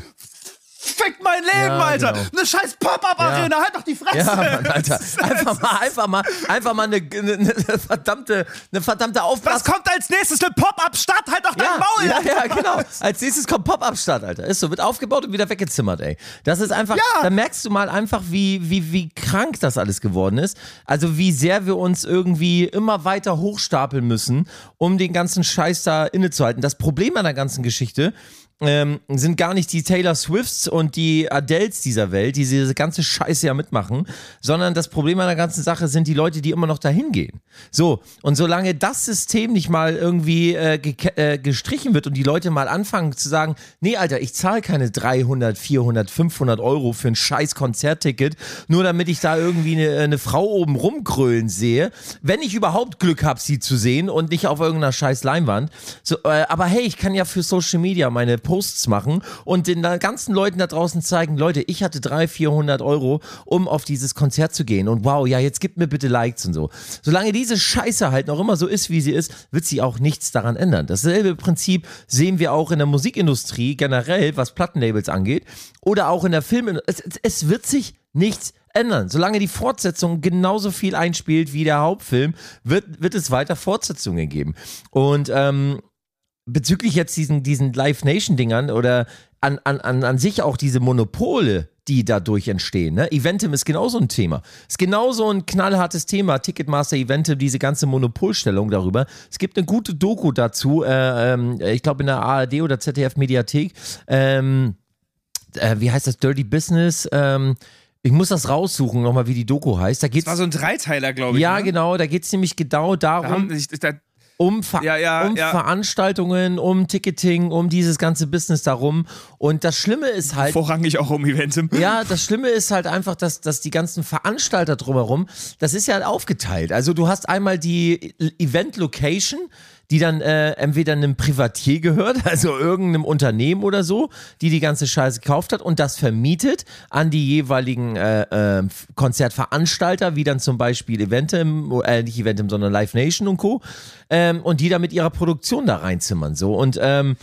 Fick mein Leben, Ja, Alter. genau. Eine scheiß Pop-Up-Arena, Ja. halt doch die Fresse. Ja, Mann, Alter. Einfach mal, einfach mal, einfach mal eine, eine, eine verdammte, eine verdammte Aufblas. Was kommt als nächstes? Eine Pop-Up-Stadt? Halt doch dein Ja, Maul. ja, Alter. ja, genau. Als nächstes kommt Pop-Up-Stadt, Alter. Ist so, wird aufgebaut und wieder weggezimmert, ey. Das ist einfach, Ja. da merkst du mal einfach, wie, wie, wie krank das alles geworden ist. Also wie sehr wir uns irgendwie immer weiter hochstapeln müssen, um den ganzen Scheiß da innezuhalten. Das Problem an der ganzen Geschichte Ähm, sind gar nicht die Taylor Swifts und die Adeles dieser Welt, die diese ganze Scheiße ja mitmachen, sondern das Problem an der ganzen Sache sind die Leute, die immer noch dahin gehen. So, und solange das System nicht mal irgendwie äh, ge- äh, gestrichen wird und die Leute mal anfangen zu sagen, nee, Alter, ich zahle keine dreihundert, vierhundert, fünfhundert Euro für ein scheiß Konzertticket, nur damit ich da irgendwie eine, eine Frau oben rumkrölen sehe, wenn ich überhaupt Glück habe, sie zu sehen und nicht auf irgendeiner scheiß Leinwand. So, äh, aber hey, ich kann ja für Social Media meine Posts machen und den ganzen Leuten da draußen zeigen, Leute, ich hatte dreihundert, vierhundert Euro, um auf dieses Konzert zu gehen und wow, ja, jetzt gibt mir bitte Likes und so. Solange diese Scheiße halt noch immer so ist, wie sie ist, wird sich auch nichts daran ändern. Dasselbe Prinzip sehen wir auch in der Musikindustrie generell, was Plattenlabels angeht oder auch in der Filmindustrie. Es, es wird sich nichts ändern. Solange die Fortsetzung genauso viel einspielt wie der Hauptfilm, wird, wird es weiter Fortsetzungen geben. Und ähm, bezüglich jetzt diesen, diesen Live-Nation-Dingern oder an, an, an, an sich auch diese Monopole, die dadurch entstehen. Ne? Eventim ist genauso ein Thema. Ist genauso ein knallhartes Thema. Ticketmaster, Eventim, diese ganze Monopolstellung darüber. Es gibt eine gute Doku dazu, äh, ähm, ich glaube in der A R D oder Z D F-Mediathek. Ähm, äh, wie heißt das? Dirty Business? Ähm, ich muss das raussuchen, nochmal, wie die Doku heißt. Da geht's, Das war so ein Dreiteiler, glaube ich. ja, ne? genau. Da geht es nämlich genau Da darum, haben, ich, da, um, Ver Ja, ja, um ja. Veranstaltungen, um Ticketing, um dieses ganze Business darum. Und das Schlimme ist halt, vorrangig auch um Eventim. ja, das Schlimme ist halt einfach, dass, dass die ganzen Veranstalter drumherum, das ist ja halt aufgeteilt. Also du hast einmal die Event-Location, die dann äh, entweder einem Privatier gehört, also irgendeinem Unternehmen oder so, die die ganze Scheiße gekauft hat und das vermietet an die jeweiligen äh, äh, Konzertveranstalter, wie dann zum Beispiel Eventim, äh, nicht Eventim, sondern Live Nation und Co. Ähm, und die da mit ihrer Produktion da reinzimmern. So. Und ähm,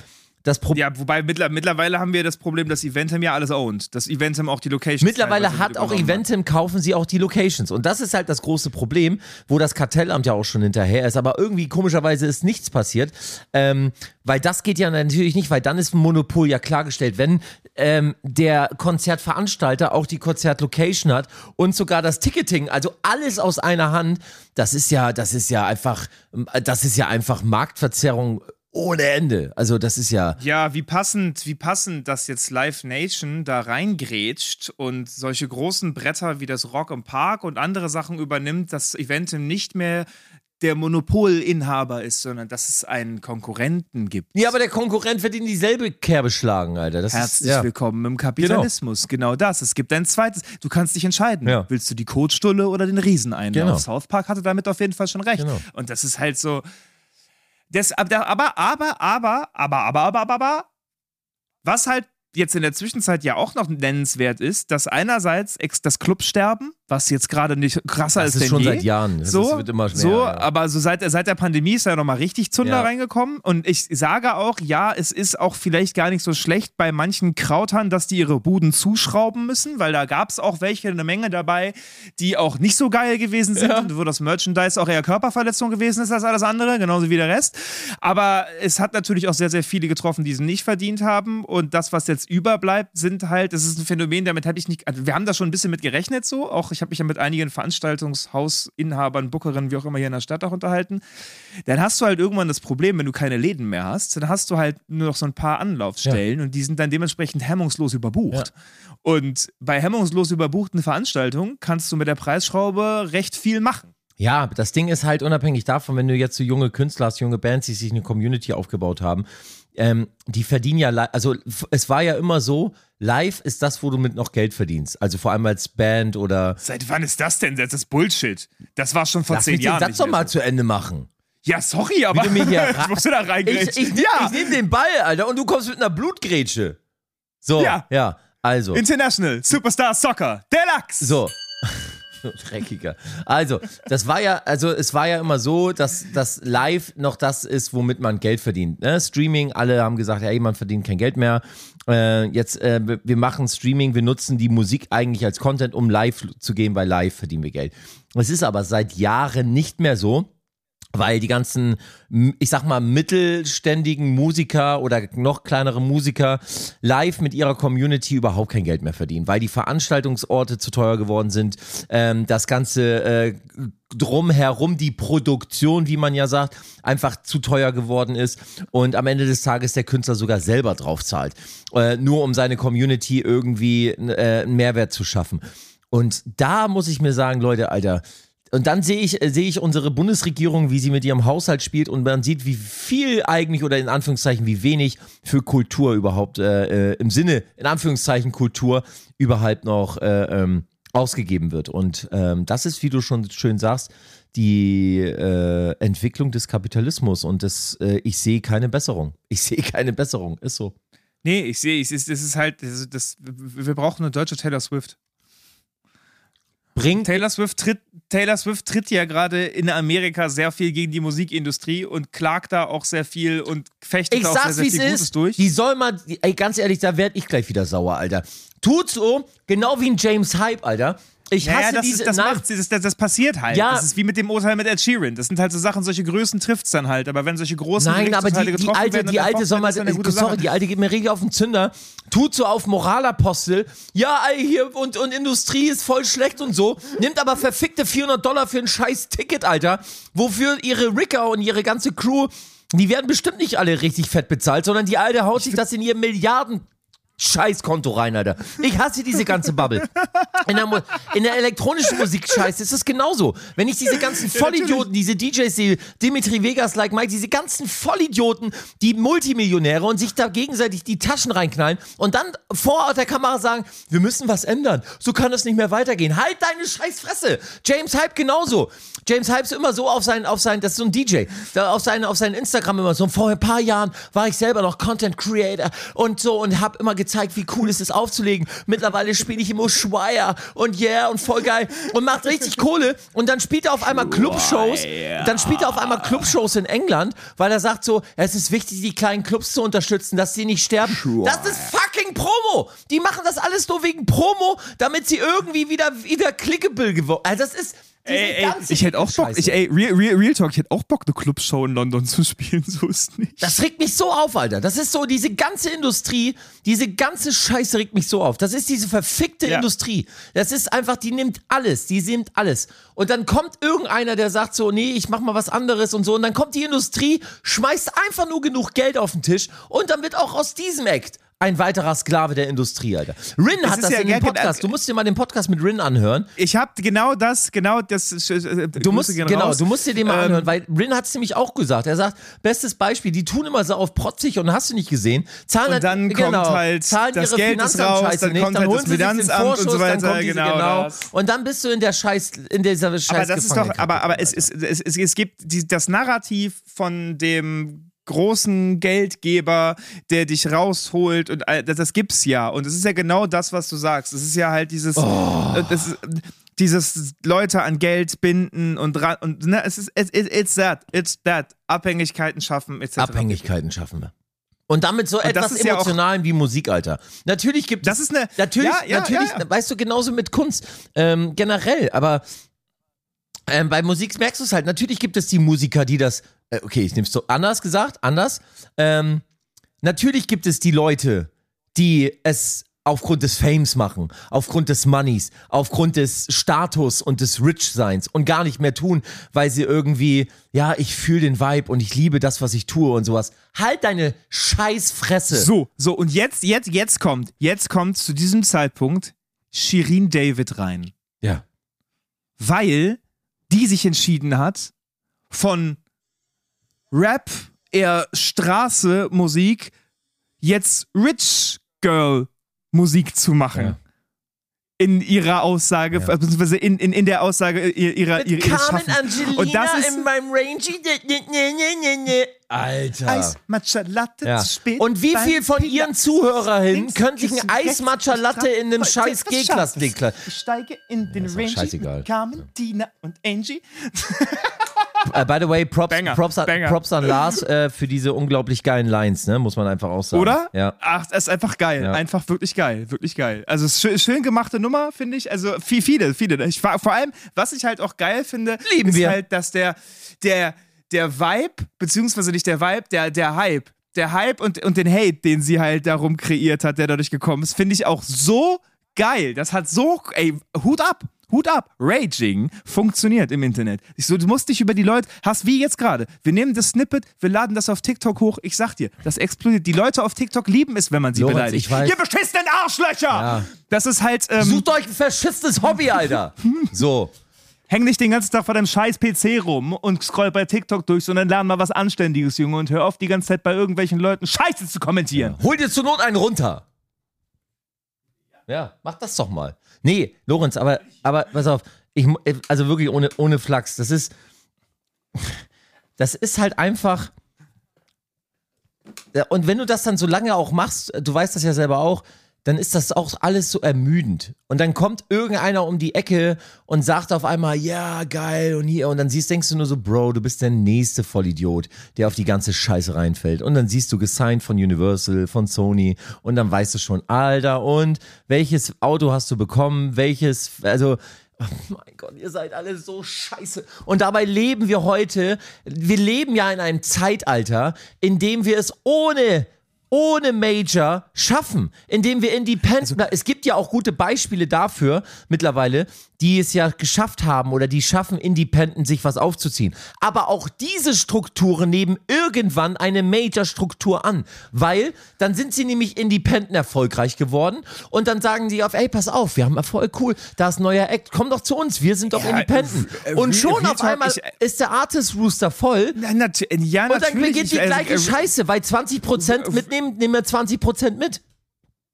Das Pro- Ja, wobei mittler, mittlerweile haben wir das Problem, dass Eventim ja alles ownt. Dass Eventim auch die Locations Mittlerweile teilweise hat mit auch übernommen hat. Eventim, kaufen sie auch die Locations. Und das ist halt das große Problem, wo das Kartellamt ja auch schon hinterher ist. Aber irgendwie komischerweise ist nichts passiert. Ähm, weil das geht ja natürlich nicht, weil dann ist ein Monopol ja klargestellt. Wenn ähm, der Konzertveranstalter auch die Konzertlocation hat und sogar das Ticketing, also alles aus einer Hand, das ist ja, das ist ja einfach, das ist ja einfach Marktverzerrung ohne Ende. Also das ist ja... Ja, wie passend, wie passend, dass jetzt Live Nation da reingrätscht und solche großen Bretter wie das Rock im Park und andere Sachen übernimmt, dass Eventim nicht mehr der Monopolinhaber ist, sondern dass es einen Konkurrenten gibt. Ja, aber der Konkurrent wird in dieselbe Kerbe schlagen, Alter. Das Herzlich ist, ja. willkommen im Kapitalismus. Genau. genau das. Es gibt ein zweites. Du kannst dich entscheiden. Ja. Willst du die Kotstulle oder den Rieseneinlauf? Genau. South Park hatte damit auf jeden Fall schon recht. Genau. Und das ist halt so... Das, aber, aber, aber, aber, aber, aber, aber, aber, aber, was halt jetzt in der Zwischenzeit ja auch noch nennenswert ist, dass einerseits ex- das Clubsterben, was jetzt gerade nicht krasser Das ist ist denn schon je. seit Jahren. Das So, ist, wird immer schneller, so ja. aber so seit, seit der Pandemie ist ja nochmal richtig Zunder Ja. reingekommen. Und ich sage auch, ja, es ist auch vielleicht gar nicht so schlecht bei manchen Krautern, dass die ihre Buden zuschrauben müssen, weil da gab es auch welche, eine Menge dabei, die auch nicht so geil gewesen sind Ja. und wo das Merchandise auch eher Körperverletzung gewesen ist als alles andere, genauso wie der Rest. Aber es hat natürlich auch sehr, sehr viele getroffen, die es nicht verdient haben. Und das, was jetzt überbleibt, sind halt, das ist ein Phänomen, damit hätte ich nicht, also wir haben da schon ein bisschen mit gerechnet so, auch ich habe mich ja mit einigen Veranstaltungshausinhabern, Bookerinnen, wie auch immer hier in der Stadt auch unterhalten. Dann hast du halt irgendwann das Problem, wenn du keine Läden mehr hast, dann hast du halt nur noch so ein paar Anlaufstellen und die sind dann dementsprechend hemmungslos überbucht. Ja. Und bei hemmungslos überbuchten Veranstaltungen kannst du mit der Preisschraube recht viel machen. Ja, das Ding ist halt unabhängig davon, wenn du jetzt so junge Künstler hast, junge Bands, die sich eine Community aufgebaut haben, ähm, die verdienen ja, li- also f- es war ja immer so, live ist das, wo du mit noch Geld verdienst. Also vor allem als Band oder... Seit wann ist das denn? Das ist Bullshit. Das war schon vor Lass zehn mich den Jahren. Satz nicht doch mehr mal so. zu Ende machen. Ja, sorry, aber Wie du mir hier ich musste da Ich, reingrätschen. ich, nehm- ja, ich nehme den Ball, Alter, und du kommst mit einer Blutgrätsche. So, Ja. ja, also. International Superstar Soccer Deluxe. So. Dreckiger. Also, das war ja, also es war ja immer so, dass das Live noch das ist, womit man Geld verdient. Ne? Streaming, alle haben gesagt, hey, man verdient kein Geld mehr. Äh, jetzt, äh, wir machen Streaming, wir nutzen die Musik eigentlich als Content, um live zu gehen, weil live verdienen wir Geld. Es ist aber seit Jahren nicht mehr so. Weil die ganzen, ich sag mal, mittelständigen Musiker oder noch kleinere Musiker live mit ihrer Community überhaupt kein Geld mehr verdienen, weil die Veranstaltungsorte zu teuer geworden sind, ähm, das ganze äh, drumherum, die Produktion, wie man ja sagt, einfach zu teuer geworden ist und am Ende des Tages der Künstler sogar selber drauf zahlt, äh, nur um seine Community irgendwie äh, einen Mehrwert zu schaffen. Und da muss ich mir sagen, Leute, Alter, und dann sehe ich, sehe ich unsere Bundesregierung, wie sie mit ihrem Haushalt spielt und man sieht, wie viel eigentlich oder in Anführungszeichen wie wenig für Kultur überhaupt, äh, äh, im Sinne, in Anführungszeichen Kultur überhaupt noch äh, ähm, ausgegeben wird. Und ähm, das ist, wie du schon schön sagst, die äh, Entwicklung des Kapitalismus und das, äh, ich sehe keine Besserung. Ich sehe keine Besserung, ist so. Nee, ich sehe, es ist, das ist halt, das, das, wir brauchen eine deutsche Taylor Swift. Bringt Taylor Swift tritt, Taylor Swift tritt ja gerade in Amerika sehr viel gegen die Musikindustrie und klagt da auch sehr viel und fechtet Ich auch sehr, sag's, sehr wie es viel Gutes ist. durch. Die soll mal, die, ey, ganz ehrlich, da werd ich gleich wieder sauer, Alter. Tut so, genau wie ein James Hype, Alter. Ich hasse Naja, das, diese, ist, das, nein, macht sie, das, das, das passiert halt. Ja. Das ist wie mit dem Urteil mit Ed Sheeran. Das sind halt so Sachen, solche Größen trifft's dann halt. Aber wenn solche großen Nein, aber Gerichtsurteile die, die getroffen alte, werden, die dann alte erfochten, soll mal, ist das eine gute sorry, Sache. die alte geht mir richtig auf den Zünder. Tut so auf Moralapostel. Ja, ey, hier und, und Industrie ist voll schlecht und so. Nimmt aber verfickte vierhundert Dollar für ein scheiß Ticket, Alter. Wofür ihre Ricker und ihre ganze Crew, die werden bestimmt nicht alle richtig fett bezahlt, sondern die alte haut sich das in ihr Milliarden Scheißkonto rein, Alter. Ich hasse diese ganze Bubble. In der, Mu- in der elektronischen Musik scheiße ist es genauso. Wenn ich diese ganzen Vollidioten, diese D Js sehe, Dimitri Vegas, Like Mike, diese ganzen Vollidioten, die Multimillionäre und sich da gegenseitig die Taschen reinknallen und dann vor der Kamera sagen, wir müssen was ändern. So kann das nicht mehr weitergehen. Halt deine Scheißfresse. James Hype genauso. James Hype ist immer so auf sein, auf sein, das ist so ein D J, da auf sein, auf sein Instagram immer so, vor ein paar Jahren war ich selber noch Content Creator und so und hab immer gezeigt, gezeigt, wie cool es ist aufzulegen. Mittlerweile spiele ich im Ushuaia und yeah und voll geil und macht richtig Kohle und dann spielt er auf einmal Clubshows, dann spielt er auf einmal Clubshows in England, weil er sagt so, es ist wichtig, die kleinen Clubs zu unterstützen, dass sie nicht sterben. Das ist fucking Promo! Die machen das alles nur wegen Promo, damit sie irgendwie wieder, wieder clickable geworden. Also das ist Ey, ey, ich hätte auch Bock, ich, ey, Real, Real, Real Talk, ich hätte auch Bock, eine Clubshow in London zu spielen, so ist nicht. Das regt mich so auf, Alter. Das ist so, diese ganze Industrie, diese ganze Scheiße regt mich so auf. Das ist diese verfickte ja. Industrie. Das ist einfach, die nimmt alles, die nimmt alles. Und dann kommt irgendeiner, der sagt so, nee, ich mach mal was anderes und so. Und dann kommt die Industrie, schmeißt einfach nur genug Geld auf den Tisch und dann wird auch aus diesem Act ein weiterer Sklave der Industrie, Alter. Rin das hat das ja in dem Podcast. Du musst dir mal den Podcast mit Rin anhören. Ich hab genau das, genau das. Äh, du musst, genau, raus. du musst dir den mal ähm, anhören, weil Rin hat es nämlich auch gesagt. Er sagt, bestes Beispiel, die tun immer so auf protzig und hast du nicht gesehen. Zahlen und dann halt, kommt genau, halt zahlen das ihre Geld ist raus, dann nicht, kommt dann halt das Finanzamt und so weiter. Dann kommt genau, genau das. Und dann bist du in der Scheiß, in dieser Scheiß Aber das ist doch, aber, aber es, es, es, es, es gibt die, das Narrativ von dem großen Geldgeber, der dich rausholt und das, das gibt's ja und es ist ja genau das, was du sagst. Es ist ja halt dieses, oh. das ist, dieses Leute an Geld binden und ran und ne, es ist it's, it's that, it's that Abhängigkeiten schaffen et cetera. Abhängigkeiten schaffen wir. Und damit so und etwas Emotionalen ja wie Musik, Alter. Natürlich gibt das es, ist eine, natürlich, ja, ja, natürlich, ja, ja. weißt du, genauso mit Kunst ähm, generell, aber ähm, bei Musik merkst du es halt. Natürlich gibt es die Musiker, die das okay, ich nehme es so anders gesagt, anders. Ähm, natürlich gibt es die Leute, die es aufgrund des Fames machen, aufgrund des Moneys, aufgrund des Status und des Rich-Seins und gar nicht mehr tun, weil sie irgendwie, ja, ich fühle den Vibe und ich liebe das, was ich tue und sowas. Halt deine Scheißfresse. So, so, und jetzt, jetzt, jetzt kommt, jetzt kommt zu diesem Zeitpunkt Shirin David rein. Ja. Weil die sich entschieden hat, von Rap, eher Straße, Musik, jetzt Rich Girl Musik zu machen. Ja. In ihrer Aussage, ja. beziehungsweise in, in, in der Aussage ihrer, Mit ihrer, ihres Carmen Schaffens. Angelina und das ist in meinem Rangy. Alter. Eis, Matcha Latte ja. zu spät. Und wie viel von ihren ZuhörerInnen können sich ein Eis Matcha Latte in einem scheiß G-Klasse deklären? Ich steige in den Rangy mit Carmen, Tina und Angie. Uh, by the way, Props, Banger, Props, an, Banger. Props an Lars äh, für diese unglaublich geilen Lines, ne? Muss man einfach auch sagen. Oder? Ja. Ach, das ist einfach geil. Ja. Einfach wirklich geil. Wirklich geil. Also es ist schön, schön gemachte Nummer, finde ich. Also viel, viele, viele. Ich, vor allem, was ich halt auch geil finde, Lieben ist wir. halt, dass der, der, der Vibe, beziehungsweise nicht der Vibe, der, der Hype, der Hype und, und den Hate, den sie halt darum kreiert hat, der dadurch gekommen ist, finde ich auch so geil. Das hat so, ey, Hut ab. Hut ab, Raging funktioniert im Internet. Ich so, du musst dich über die Leute, hast wie jetzt gerade, wir nehmen das Snippet, wir laden das auf TikTok hoch, ich sag dir, das explodiert. Die Leute auf TikTok lieben es, wenn man sie Lorenz, beleidigt. ich weiß. Ihr beschissenen Arschlöcher! Ja. Das ist halt, ähm, Sucht euch ein verschissenes Hobby, Alter. So. häng nicht den ganzen Tag vor deinem scheiß P C rum und scroll bei TikTok durch, sondern lern mal was Anständiges, Junge, und hör auf, die ganze Zeit bei irgendwelchen Leuten Scheiße zu kommentieren. Ja. Hol dir zur Not einen runter. Ja, mach das doch mal. Nee, Lorenz, aber, aber pass auf, ich, also wirklich ohne, ohne Flachs, das ist, das ist halt einfach, und wenn du das dann so lange auch machst, du weißt das ja selber auch, dann ist das auch alles so ermüdend. Und dann kommt irgendeiner um die Ecke und sagt auf einmal, ja, geil, und hier, und dann siehst, denkst du nur so, Bro, du bist der nächste Vollidiot, der auf die ganze Scheiße reinfällt. Und dann siehst du gesigned von Universal, von Sony, und dann weißt du schon, Alter, und welches Auto hast du bekommen, welches, also, oh mein Gott, ihr seid alle so scheiße. Und dabei leben wir heute, wir leben ja in einem Zeitalter, in dem wir es ohne ohne Major schaffen, indem wir Independent, also, es gibt ja auch gute Beispiele dafür mittlerweile, die es ja geschafft haben oder die schaffen, Independent sich was aufzuziehen. Aber auch diese Strukturen nehmen irgendwann eine Major-Struktur an, weil dann sind sie nämlich Independent erfolgreich geworden und dann sagen die auf, ey, pass auf, wir haben Erfolg, cool, da ist ein neuer Act, komm doch zu uns, wir sind doch ja, Independent. Äh, und schon wie, wie auf einmal ich, ist der Artist-Rooster voll na, na, ja, und dann beginnt die ich, gleiche äh, Scheiße, weil zwanzig Prozent mitnehmen, nehmen wir zwanzig Prozent mit.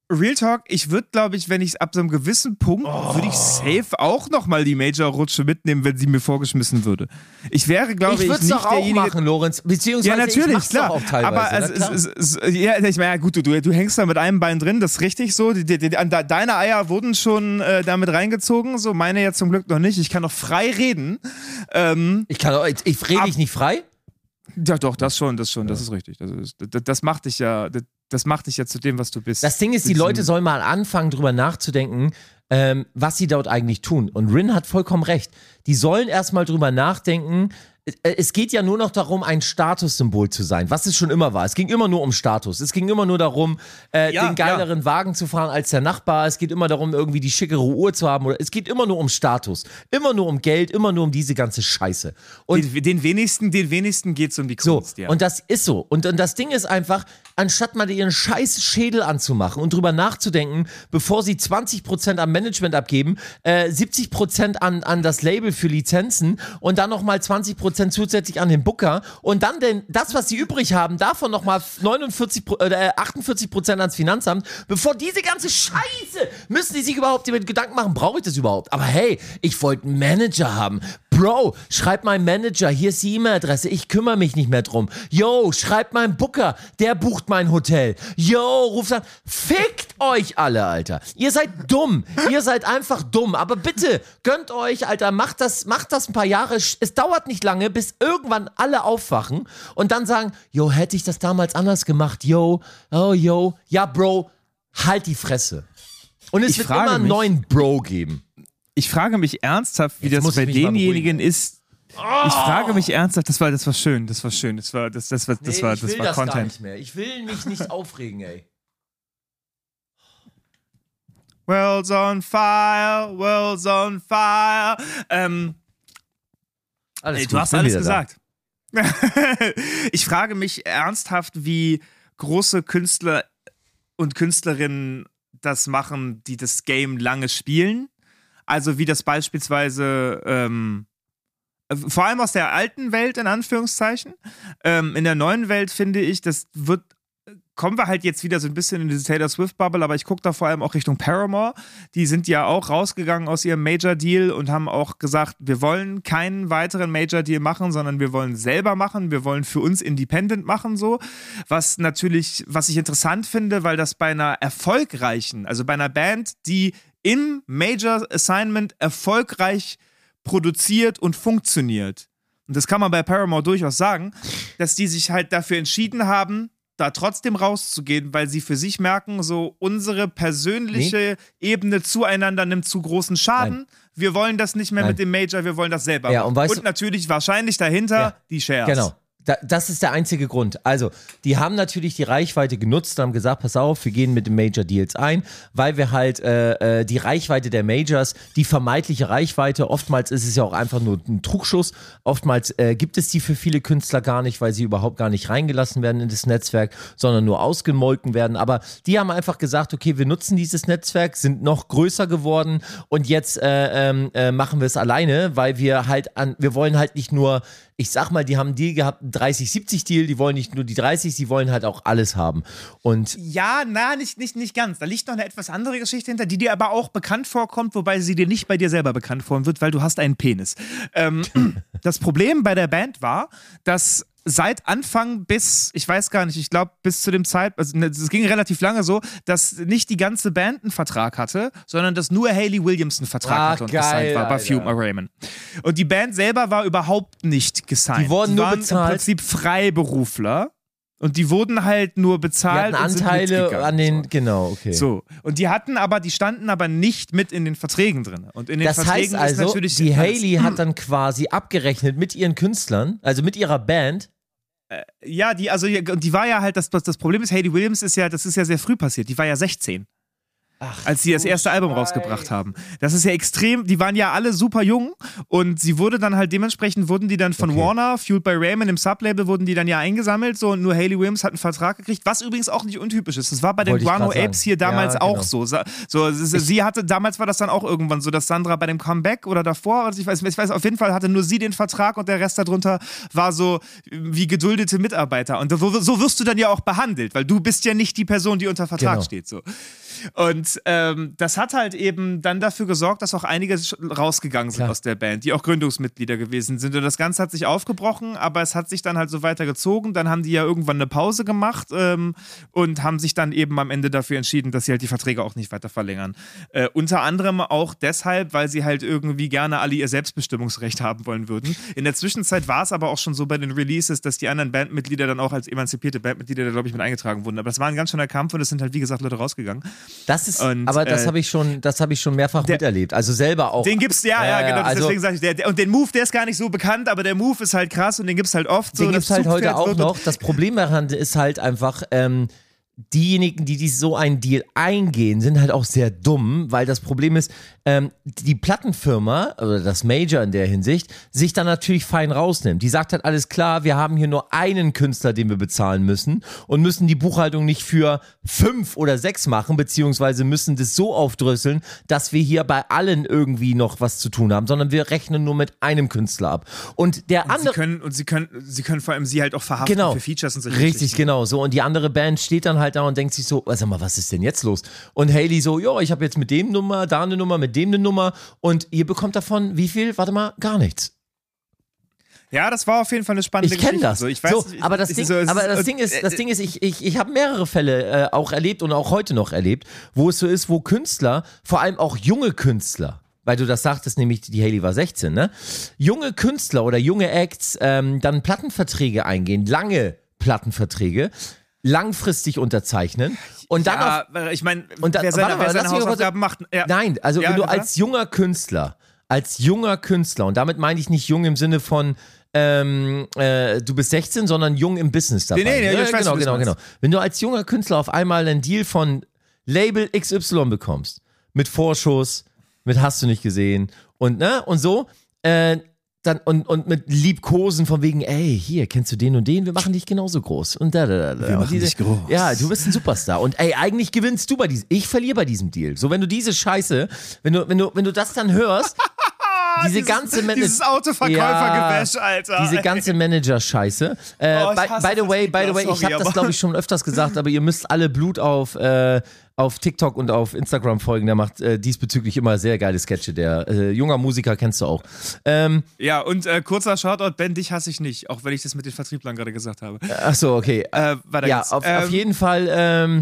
Real Talk, ich würde, glaube ich, wenn ich ab so einem gewissen Punkt, oh. würde ich safe auch nochmal die Major-Rutsche mitnehmen, wenn sie mir vorgeschmissen würde. Ich wäre, glaube ich, ich nicht nicht auch derjenige... machen, Lorenz. Beziehungsweise ja, natürlich, ich mach's klar. Doch auch teilweise. Aber also, klar. Es, es, es, ja, ich meine, ja, gut, du, du hängst da mit einem Bein drin, das ist richtig so. Die, die, die, deine Eier wurden schon äh, damit reingezogen, so meine jetzt zum Glück noch nicht. Ich kann noch frei reden. Ähm, ich kann auch, ich, ich rede dich nicht frei? Ja, doch, das schon, das schon, das ist richtig. Das, ist, das, das macht dich ja... Das, Das macht dich ja zu dem, was du bist. Das Ding ist, die Leute sollen mal anfangen, drüber nachzudenken, ähm, was sie dort eigentlich tun. Und Rin hat vollkommen recht. Die sollen erstmal drüber nachdenken. Es geht ja nur noch darum, ein Statussymbol zu sein, was es schon immer war. Es ging immer nur um Status. Es ging immer nur darum, äh, ja, den geileren ja. Wagen zu fahren als der Nachbar. Es geht immer darum, irgendwie die schickere Uhr zu haben. Oder es geht immer nur um Status. Immer nur um Geld, immer nur um diese ganze Scheiße. Und den, den wenigsten, den wenigsten geht es um die Kunst. So, ja. und das ist so. Und, und das Ding ist einfach, anstatt mal ihren scheiß Schädel anzumachen und drüber nachzudenken, bevor sie zwanzig Prozent am Management abgeben, äh, siebzig Prozent an, an das Label für Lizenzen und dann nochmal zwanzig Prozent zusätzlich an den Booker und dann denn das, was sie übrig haben, davon nochmal neunundvierzig, äh, achtundvierzig Prozent ans Finanzamt, bevor diese ganze Scheiße, müssen die sich überhaupt über Gedanken machen, brauche ich das überhaupt? Aber hey, ich wollte einen Manager haben. Bro, schreib meinem Manager, hier ist die E-Mail-Adresse, ich kümmere mich nicht mehr drum. Yo, schreib meinem Booker, der bucht mein Hotel. Yo, ruft an, fickt euch alle, Alter. Ihr seid dumm, ihr seid einfach dumm, aber bitte, gönnt euch, Alter, macht das, macht das ein paar Jahre, es dauert nicht lange, bis irgendwann alle aufwachen und dann sagen, yo, hätte ich das damals anders gemacht, yo, oh, yo, ja, Bro, halt die Fresse. Und es ich wird immer einen mich, neuen Bro geben. Ich frage mich ernsthaft, wie Jetzt das bei denjenigen ist. Oh. Ich frage mich ernsthaft, das war, das war schön, das war schön, das war, das, das war, das nee, war, ich das will war das Content. Gar nicht mehr. Ich will mich nicht aufregen, ey. World's on fire, world's on fire. Ähm, alles ey, gut, du hast alles gesagt. Ich frage mich ernsthaft, wie große Künstler und Künstlerinnen das machen, die das Game lange spielen. Also wie das beispielsweise ähm, vor allem aus der alten Welt in Anführungszeichen. Ähm, in der neuen Welt finde ich, das wird kommen wir halt jetzt wieder so ein bisschen in diese Taylor Swift-Bubble, aber ich gucke da vor allem auch Richtung Paramore. Die sind ja auch rausgegangen aus ihrem Major-Deal und haben auch gesagt, wir wollen keinen weiteren Major-Deal machen, sondern wir wollen selber machen, wir wollen für uns Independent machen, so. Was natürlich, was ich interessant finde, weil das bei einer erfolgreichen, also bei einer Band, die im Major-Assignment erfolgreich produziert und funktioniert, und das kann man bei Paramore durchaus sagen, dass die sich halt dafür entschieden haben, da trotzdem rauszugehen, weil sie für sich merken, so unsere persönliche nee. Ebene zueinander nimmt zu großen Schaden. Nein. Wir wollen das nicht mehr Nein. mit dem Major, wir wollen das selber ja, machen. Und, weißt und natürlich wahrscheinlich dahinter ja. die Shares. Genau. Da, das ist der einzige Grund. Also, die haben natürlich die Reichweite genutzt und haben gesagt, pass auf, wir gehen mit den Major-Deals ein, weil wir halt äh, äh, die Reichweite der Majors, die vermeintliche Reichweite, oftmals ist es ja auch einfach nur ein Trugschuss, oftmals äh, gibt es die für viele Künstler gar nicht, weil sie überhaupt gar nicht reingelassen werden in das Netzwerk, sondern nur ausgemolken werden. Aber die haben einfach gesagt, okay, wir nutzen dieses Netzwerk, sind noch größer geworden und jetzt äh, äh, machen wir es alleine, weil wir halt an, wir wollen halt nicht nur, ich sag mal, die haben einen Deal gehabt, einen dreißig siebzig Deal, die wollen nicht nur die dreißig, sie wollen halt auch alles haben. Und ja, na, nicht, nicht, nicht ganz. Da liegt noch eine etwas andere Geschichte hinter, die dir aber auch bekannt vorkommt, wobei sie dir nicht bei dir selber bekannt vorkommen wird, weil du hast einen Penis. Ähm, das Problem bei der Band war, dass seit Anfang bis, ich weiß gar nicht, ich glaube bis zu dem Zeit, also es ging relativ lange so, dass nicht die ganze Band einen Vertrag hatte, sondern dass nur Hayley Williams einen Vertrag Ach, hatte und geil, gesigned war bei Alter. Fuma Raymond. Und die Band selber war überhaupt nicht gesigned. Die wurden die nur waren bezahlt. im Prinzip Freiberufler. Und die wurden halt nur bezahlt. Die hatten Anteile an den, so. genau, okay. So. Und die hatten aber, die standen aber nicht mit in den Verträgen drin. Und in den das Verträgen heißt also, ist natürlich die alles, Hayley hat dann quasi abgerechnet mit ihren Künstlern, also mit ihrer Band. Äh, ja, die, also die war ja halt, das, das Problem ist, Hayley Williams ist ja, das ist ja sehr früh passiert. Die war ja sechzehn. Ach, als sie das erste Album rausgebracht haben. Das ist ja extrem, die waren ja alle super jung und sie wurde dann halt dementsprechend, wurden die dann von okay. Warner, Fueled by Raymond, im Sublabel, wurden die dann ja eingesammelt so und nur Hayley Williams hat einen Vertrag gekriegt, was übrigens auch nicht untypisch ist. Das war bei den Wollte Guano Apes hier damals ja, genau. auch so. so sie hatte, damals war das dann auch irgendwann so, dass Sandra bei dem Comeback oder davor, also ich weiß, ich weiß, auf jeden Fall hatte nur sie den Vertrag und der Rest darunter war so wie geduldete Mitarbeiter und so wirst du dann ja auch behandelt, weil du bist ja nicht die Person, die unter Vertrag genau. steht. So. Und ähm, das hat halt eben dann dafür gesorgt, dass auch einige rausgegangen sind Klar. aus der Band, die auch Gründungsmitglieder gewesen sind. Und das Ganze hat sich aufgebrochen, aber es hat sich dann halt so weitergezogen. Dann haben die ja irgendwann eine Pause gemacht ähm, und haben sich dann eben am Ende dafür entschieden, dass sie halt die Verträge auch nicht weiter verlängern. Äh, unter anderem auch deshalb, weil sie halt irgendwie gerne alle ihr Selbstbestimmungsrecht haben wollen würden. In der Zwischenzeit war es aber auch schon so bei den Releases, dass die anderen Bandmitglieder dann auch als emanzipierte Bandmitglieder da, glaube ich, mit eingetragen wurden. Aber das war ein ganz schöner Kampf und es sind halt, wie gesagt, Leute rausgegangen. Das ist, und, aber das äh, habe ich schon, das habe ich schon mehrfach der, miterlebt. Also selber auch. Den gibt's, ja, ja, äh, genau. also, deswegen sage ich, der, der, und den Move, der ist gar nicht so bekannt, aber der Move ist halt krass und den gibt's halt oft. So, den gibt's halt heute auch wird noch. Das Problem daran ist halt einfach, ähm, diejenigen, die dies so einen Deal eingehen, sind halt auch sehr dumm, weil das Problem ist, ähm, die Plattenfirma oder das Major in der Hinsicht sich dann natürlich fein rausnimmt. Die sagt halt, alles klar, wir haben hier nur einen Künstler, den wir bezahlen müssen und müssen die Buchhaltung nicht für fünf oder sechs machen, beziehungsweise müssen das so aufdröseln, dass wir hier bei allen irgendwie noch was zu tun haben, sondern wir rechnen nur mit einem Künstler ab. Und der und andere... Sie können, und sie können, sie können vor allem sie halt auch verhaften genau, für Features und so. Richtig, genau. So, und die andere Band steht dann halt da und denkt sich so, sag mal, was ist denn jetzt los? Und Hayley so, ja, ich habe jetzt mit dem Nummer, da eine Nummer, mit dem eine Nummer und ihr bekommt davon wie viel? Warte mal, gar nichts. Ja, das war auf jeden Fall eine spannende Ich kenne Geschichte. das. So, ich weiß, so, ich, aber das, ich, Ding, so, es aber ist, das Ding ist, das Ding ist, ich, ich, ich habe mehrere Fälle äh, auch erlebt und auch heute noch erlebt, wo es so ist, wo Künstler, vor allem auch junge Künstler, weil du das sagtest, nämlich die Hayley war sechzehn, ne? Junge Künstler oder junge Acts ähm, dann Plattenverträge eingehen, lange Plattenverträge, langfristig unterzeichnen und dann ja, auf, ich meine, und dann, wer seine, warte mal, wer seine lass mich Hausaufgaben macht. Ja. Nein, also Ja, wenn du klar. als junger Künstler, als junger Künstler, und damit meine ich nicht jung im Sinne von ähm, äh, du bist sechzehn, sondern jung im Business dabei. Nee, nee, nee, ja, ich weiß, genau, wie du genau, das genau. Wenn du als junger Künstler auf einmal einen Deal von Label X Y bekommst, mit Vorschuss, mit hast du nicht gesehen und ne und so, äh, dann und, und mit Liebkosen von wegen, ey, hier, kennst du den und den? Wir machen dich genauso groß. Und da, da, da. Wir und machen diese, dich groß. Ja, du bist ein Superstar. Und ey, eigentlich gewinnst du bei diesem, ich verliere bei diesem Deal. So, wenn du diese Scheiße, wenn du, wenn du, wenn du das dann hörst, diese dieses, ganze Manager, dieses Autoverkäufer-Gewäsch, Alter. Diese ganze Manager-Scheiße. Äh, Oh, ich by, hasse by the das way, nicht by the mehr, way, ich sorry, habe das aber- glaube ich schon öfters gesagt, aber ihr müsst alle Blut auf äh, auf TikTok und auf Instagram folgen. Der macht äh, diesbezüglich immer sehr geile Sketche. Der äh, junger Musiker kennst du auch. Ähm, Ja, und äh, kurzer Shoutout, Ben, dich hasse ich nicht, auch wenn ich das mit den Vertrieblern gerade gesagt habe. ach so, okay. Äh, weiter Ja, geht's. auf, Ähm, auf jeden Fall. Ähm,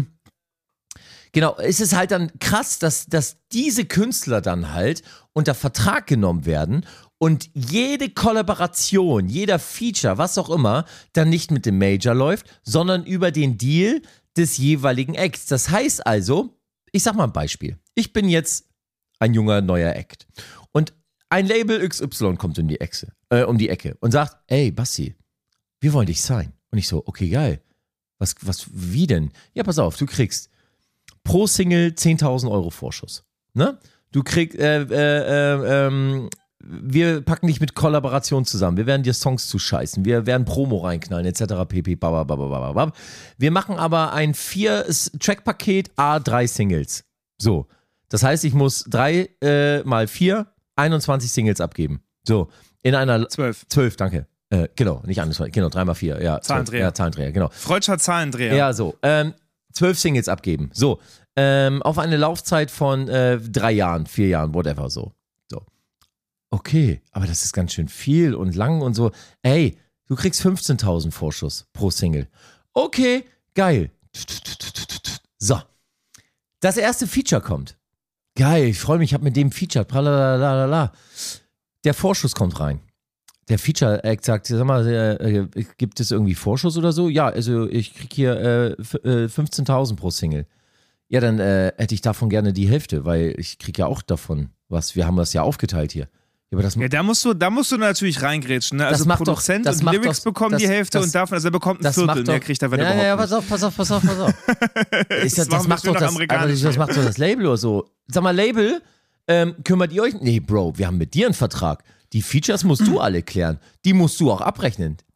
genau, es ist halt dann krass, dass, dass diese Künstler dann halt unter Vertrag genommen werden und jede Kollaboration, jeder Feature, was auch immer, dann nicht mit dem Major läuft, sondern über den Deal des jeweiligen Acts. Das heißt also, ich sag mal ein Beispiel. Ich bin jetzt ein junger, neuer Act und ein Label X Y kommt um die Ecke, äh, um die Ecke und sagt, ey, Basti, wir wollen dich sein. Und ich so, okay, geil. Was, was, wie denn? Ja, pass auf, du kriegst pro Single zehntausend Euro Vorschuss. Ne? Du kriegst, äh, äh, äh, ähm, wir packen dich mit Kollaboration zusammen. Wir werden dir Songs zuscheißen. Wir werden Promo reinknallen, et cetera pp. Babababababab. Wir machen aber ein vier-Track-Paket, a drei Singles. So. Das heißt, ich muss drei äh, mal vier, einundzwanzig Singles abgeben. So. In einer. Zwölf. Zwölf, danke. Äh, genau, nicht einundzwanzig. Genau, drei mal vier. Ja, Zahlendreher. Ja, Zahlendreher, genau. Freudscher Zahlendreher. Ja, so. Ähm, zwölf Singles abgeben. So. Ähm, auf eine Laufzeit von äh, drei Jahren, vier Jahren, whatever, so. So. Okay, aber das ist ganz schön viel und lang und so. Ey, du kriegst fünfzehntausend Vorschuss pro Single. Okay, geil. So. Das erste Feature kommt. Geil, ich freue mich, ich habe mit dem Feature. Pralalala. Der Vorschuss kommt rein. Der Feature-Act sagt, sag mal, äh, äh, gibt es irgendwie Vorschuss oder so? Ja, also ich krieg hier äh, f- äh, fünfzehntausend pro Single. Ja, dann äh, hätte ich davon gerne die Hälfte, weil ich krieg ja auch davon was. Wir haben das ja aufgeteilt hier. Ja, aber das Ja, da musst du, da musst du natürlich reingrätschen. Ne? Also macht doch- Produzent das und macht Lyrics doch- bekommen das- die Hälfte das- und davon, also er bekommt ein das Viertel, macht doch, mehr kriegt er, wenn ja, überhaupt ja, nicht. pass auf, pass auf, pass auf, pass auf. Ist das, Das das, machen macht wir doch schön das, nach aber amerikanisch. das macht doch das Label oder so. Sag mal, Label, ähm, kümmert ihr euch? Nee, Bro, wir haben mit dir einen Vertrag. Die Features musst du alle klären. Die musst du auch abrechnen.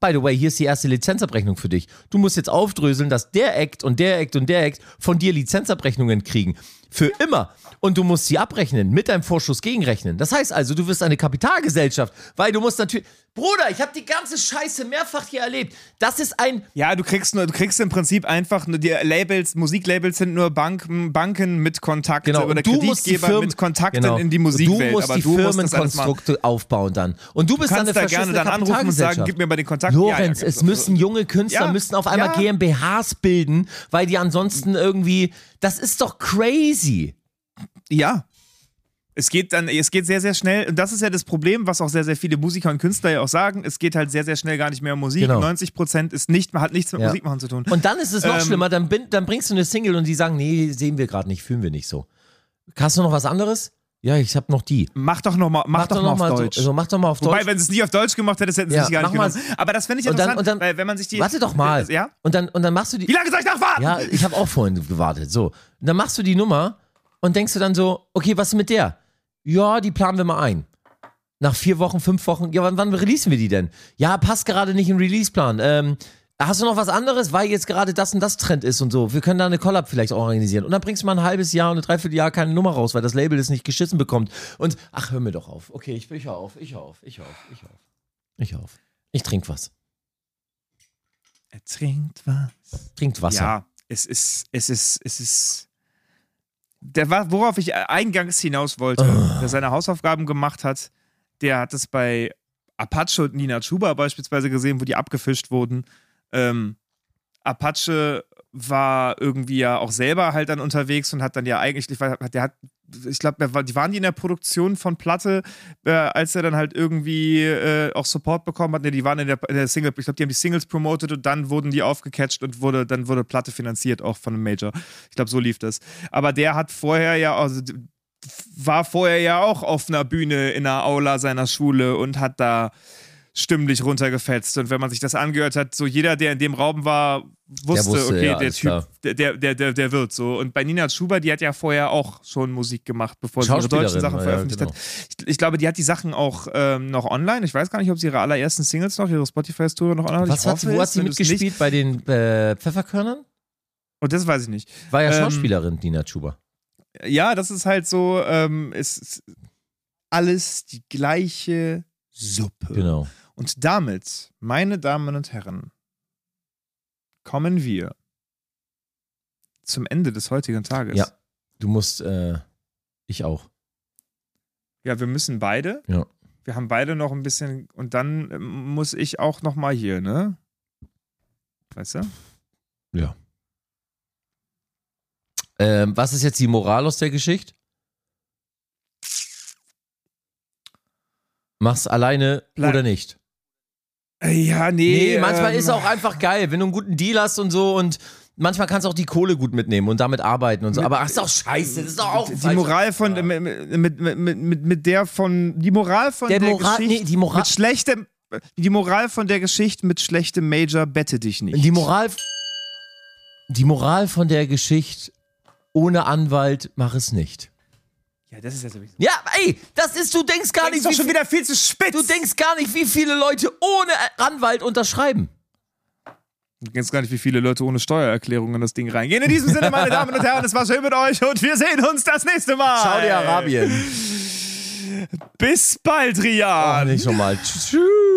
by the way, hier ist die erste Lizenzabrechnung für dich. Du musst jetzt aufdröseln, dass der Act und der Act und der Act von dir Lizenzabrechnungen kriegen. Für immer. Und du musst sie abrechnen, mit deinem Vorschuss gegenrechnen. Das heißt also, du wirst eine Kapitalgesellschaft, weil du musst natürlich... Bruder, ich habe die ganze Scheiße mehrfach hier erlebt. Das ist ein... Ja, du kriegst nur, du kriegst im Prinzip einfach nur die Labels, Musiklabels sind nur Banken, Banken mit Kontakt Genau. oder Du musst die Kreditgeber Firmen, mit Kontakten genau. in die Musikwelt. Du musst aber die du musst das alles machen. Firmenkonstrukte aufbauen dann. Und du bist Du dann kannst eine da gerne verschissene dann anrufen und sagen, Kapitalgesellschaft. gib mir mal den Kontakt. Lorenz, ja, ja, es müssen junge Künstler Ja, müssen auf einmal ja. GmbHs bilden, weil die ansonsten irgendwie... Das ist doch crazy. Ja. Es geht dann, es geht sehr, sehr schnell. Und das ist ja das Problem, was auch sehr, sehr viele Musiker und Künstler ja auch sagen. Es geht halt sehr, sehr schnell gar nicht mehr um Musik. Genau. neunzig Prozent ist nicht, hat nichts mit Ja. Musik machen zu tun. Und dann ist es noch Ähm, schlimmer, dann, bin, dann bringst du eine Single und die sagen, nee, sehen wir gerade nicht, fühlen wir nicht so. Hast du noch was anderes? Ja, ich habe noch die. Mach doch noch mal, mach, mach doch, doch mal auf Deutsch. So, so, mach doch mal auf Wobei, Deutsch. wenn sie es nicht auf Deutsch gemacht hätte, hätten sie Ja, es gar mach nicht mal- genommen. Aber das finde ich Und dann- interessant, und dann- weil wenn man sich die... Warte doch mal. Ja? Und dann, und dann machst du die... Wie lange soll ich noch warten? Ja, ich habe auch vorhin gewartet. So, und dann machst du die Nummer und denkst du dann so, okay, was ist mit der? Ja, die planen wir mal ein. Nach vier Wochen, fünf Wochen, ja, wann, wann releasen wir die denn? Ja, passt gerade nicht im Releaseplan. Ähm, hast du noch was anderes, weil jetzt gerade das und das Trend ist und so? Wir können da eine Collab vielleicht organisieren. Und dann bringst du mal ein halbes Jahr und ein Dreivierteljahr keine Nummer raus, weil das Label es nicht geschissen bekommt. Und, ach, hör mir doch auf. Okay, ich, ich hör auf, ich hör auf, ich hör auf, ich hör auf. Ich hör auf. Ich trink was. Er trinkt was. Trinkt Wasser. Ja, es ist, es ist, es ist... Der war, worauf ich eingangs hinaus wollte, Oh. der seine Hausaufgaben gemacht hat, der hat es bei Apache und Nina Chuba beispielsweise gesehen, wo die abgefischt wurden. Ähm, Apache war irgendwie ja auch selber halt dann unterwegs und hat dann ja eigentlich, der hat, ich glaube, die waren die in der Produktion von Platte, äh, als er dann halt irgendwie äh, auch Support bekommen hat. Ne, die waren in der, in der Single, ich glaube, die haben die Singles promotet und dann wurden die aufgecatcht und wurde, dann wurde Platte finanziert auch von einem Major. Ich glaube, so lief das. Aber der hat vorher ja, also war vorher ja auch auf einer Bühne in einer Aula seiner Schule und hat da stimmlich runtergefetzt. Und wenn man sich das angehört hat, so jeder, der in dem Raum war, wusste, wusste, okay, ja, der alles Typ, klar. der, der, der, der wird so. Und bei Nina Chuba, die hat ja vorher auch schon Musik gemacht, bevor sie ihre deutschen Sachen ja, veröffentlicht genau. hat. Ich, ich glaube, die hat die Sachen auch ähm, noch online. Ich weiß gar nicht, ob sie ihre allerersten Singles noch, ihre Spotify-Story noch online hat. Was Ich hat, hoffe wo hat es, sie wenn du's mitgespielt? nicht- Bei den äh, Pfefferkörnern? Und das weiß ich nicht. War ja Ähm, Schauspielerin, Nina Chuba. Ja, das ist halt so, ähm, es ist alles die gleiche Suppe. Genau. Und damit, meine Damen und Herren, kommen wir zum Ende des heutigen Tages. Ja. Du musst, äh, ich auch. Ja, wir müssen beide. Ja. Wir haben beide noch ein bisschen, und dann ähm, muss ich auch noch mal hier, ne? Weißt du? Ja. Ähm, was ist jetzt die Moral aus der Geschichte? Mach's alleine Bleib- oder nicht? Äh, Ja, nee. Nee, manchmal ähm, ist auch einfach geil, wenn du einen guten Deal hast und so und manchmal kannst du auch die Kohle gut mitnehmen und damit arbeiten und so. Mit- Aber ach, ist doch scheiße, das ist doch auch die falsch. Moral von Ja. mit, mit, mit, mit, mit der von die Moral von Der der, Moral- Geschichte nee, die Moral- mit schlechtem die Moral von der Geschichte mit schlechtem Major bette dich nicht. Die Moral, die Moral von der Geschichte, ohne Anwalt, mach es nicht. Ja, das ist ja sowieso. Ja, ey, das ist, du denkst gar Das nicht, ist doch wie schon viel, wieder viel zu spitz. du denkst gar nicht, wie viele Leute ohne Anwalt unterschreiben. Du denkst gar nicht, wie viele Leute ohne Steuererklärung in das Ding reingehen. In diesem Sinne, meine Damen und Herren, es war schön mit euch und wir sehen uns das nächste Mal. Saudi-Arabien. Bis bald, Rian. Oh, nicht schon mal. Tschüss.